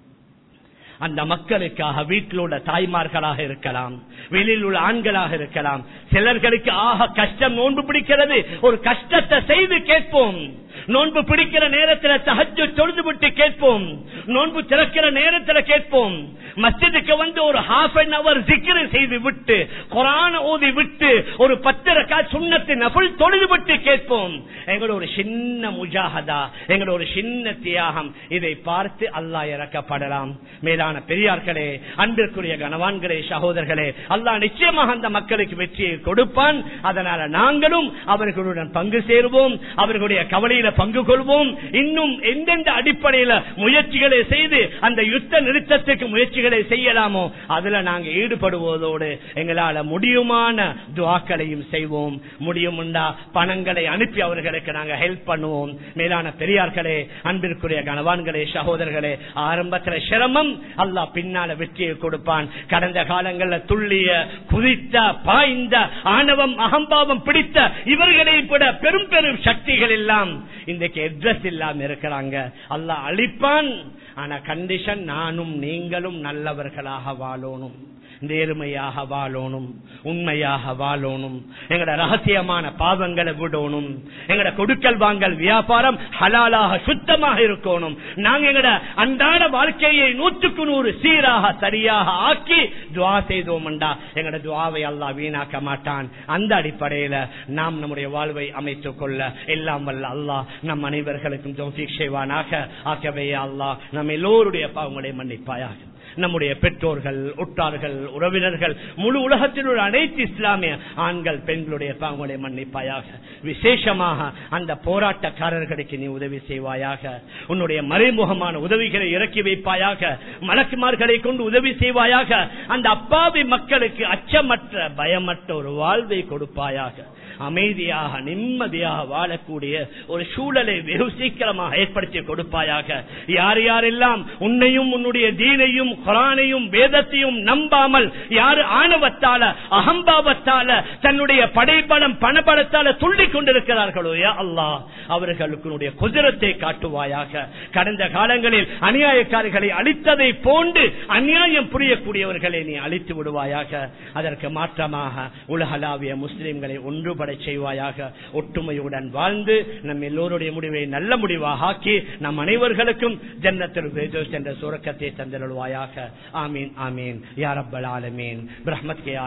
அந்த மக்களுக்காக வீட்டில் உள்ள தாய்மார்களாக இருக்கலாம், வெளியில் உள்ள ஆண்களாக இருக்கலாம். சிலர்களுக்கு ஆக கஷ்டம் நோன்பு பிடிக்கிறது, ஒரு கஷ்டத்தை செய்து கேட்போம். நோன்பு பிடிக்கிற நேரத்தில் தஹஜ்ஜுத் தொழுது விட்டு கேட்போம். நோன்பு திறக்கிற நேரத்தில் கேட்போம். மஸ்ஜிதுக்கு வந்து ஒரு ஹாஃப் அன் அவர் ஜிக்ர் செய்து விட்டு, குர்ஆன் ஓதி விட்டு, ஒரு பத்து ரக்காத் சுன்னத்து நஃபில் தொழுது விட்டு கேட்போம். எங்களோட ஒரு சின்ன முஜாஹதா, எங்களோட ஒரு சின்ன தியாகம், இதை பார்த்து அல்லாஹ் இறக்கப்படலாம். மேலான பெரியார்களே, அன்பிற்குரிய கனவான்களே, சகோதரர்களே, அல்லாஹ் நிச்சயமாக அந்த மக்களுக்கு வெற்றியை கொடுப்பான். அதனால நாங்களும் அவர்களுடன் பங்கு சேருவோம், அவர்களுடைய கவலையில பங்கு கொள்வோம். இன்னும் எந்தெந்த அடிப்படையில முயற்சிகளை செய்து அந்த யுத்த நிறுத்தத்துக்கு முயற்சிகளை செய்யலாமோ அதுல நாங்க ஈடுபடுவதோடு எங்களால முடியுமான துஆக்களையும் செய்வோம். முடியும்டா பணங்களை அனுப்பி அவர்களுக்கு நாங்க ஹெல்ப் பண்ணுவோம். மேலான பெரியார்களே, அன்பிற்குரிய கனவான்களே, சகோதரர்களே, ஆரம்பத்துல சிரமம், அல்லாஹ் பின்னால வெற்றியை கொடுப்பான். கடந்த காலங்களில் துள்ளிய, குதித்த, பாய்ந்த, ஆணவம் அகம்பாவம் பிடித்த இவர்களை விட பெரும் பெரும் சக்திகள் எல்லாம் இன்றைக்கு அட்ரஸ் இல்லாம இருக்கிறாங்க. அல்லாஹ் அழிப்பான். ஆனா கண்டிஷன், நானும் நீங்களும் நல்லவர்களாக வாழணும், நேர்மையாக வாழணும், உண்மையாக வாழணும், எங்கட ரகசியமான பாவங்களை விடணும், எங்கட கொடுக்கல் வாங்கல் வியாபாரம் ஹலாலாக சுத்தமாக இருக்கணும். நாங்க எங்கட அன்றாட வாழ்க்கையை நூற்றுக்கு நூறு சீராக சரியாக ஆக்கி துஆ செய்தோம்டா எங்கட துஆவை அல்லாஹ் வீணாக்க மாட்டான். அந்த அடிப்படையில நாம் நம்முடைய வாழ்வை அமைத்துக் கொள்ள எல்லாம் வல்ல அல்லாஹ் நம் அனைவர்களுக்கும் தௌஃபீக் செய்வானாக. ஆகவே அல்லாஹ் நம் எல்லோருடைய பாவங்களை மன்னிப்பாயாக. நம்முடைய பெற்றோர்கள், உற்றார்கள், உறவினர்கள், முழு உலகத்தில் உள்ள அனைத்து இஸ்லாமிய ஆண்கள் பெண்களுடைய பாவங்களை மன்னிப்பாயாக. விசேஷமாக அந்த போராட்டக்காரர்களுக்கு நீ உதவி செய்வாயாக. உன்னுடைய மறைமுகமான உதவிகளை இறக்கி வைப்பாயாக. மலக்குமார்களை கொண்டு உதவி செய்வாயாக. அந்த அப்பாவி மக்களுக்கு அச்சமற்ற பயமற்ற ஒரு வாழ்வை கொடுப்பாயாக. அமைதியாக நிம்மதியாக வாழக்கூடிய ஒரு சூழலை வெகு சீக்கிரமாக ஏற்படுத்தி கொடுப்பாயாக. யார் யாரெல்லாம் உன்னையும் உன்னுடைய தீனையும் குர்ஆனையும் வேதத்தையும் நம்பாமல் யார் ஆணவத்தால அகம்பாவத்தால தன்னுடைய படைபலம் பணபலத்தால துள்ளிக் கொண்டிருக்கிறார்களோ யா அல்லாஹ், அவர்களுக்கு குதிரத்தை காட்டுவாயாக. கடந்த காலங்களில் அநியாயக்காரர்களை அழித்ததை போன்று அநியாயம் புரியக்கூடியவர்களை நீ அழித்து விடுவாயாக. அதற்கு மாற்றமாக உலகளாவிய முஸ்லிம்களை ஒன்றுபட செய்வாயாக. ஒற்றுமையுடன் வாழ்ந்து நம் எல்லோருடைய முடிவை நல்ல முடிவாக ஆக்கி நம் அனைவர்களுக்கும் ஜன்னத்துல் ஃபிர்தௌஸ் என்ற சுவர்க்கத்தை தந்தருள்வாயாக. ஆமீன் ஆமீன் யா ரப்பல் ஆலமீன். பிரஹ்மத்கே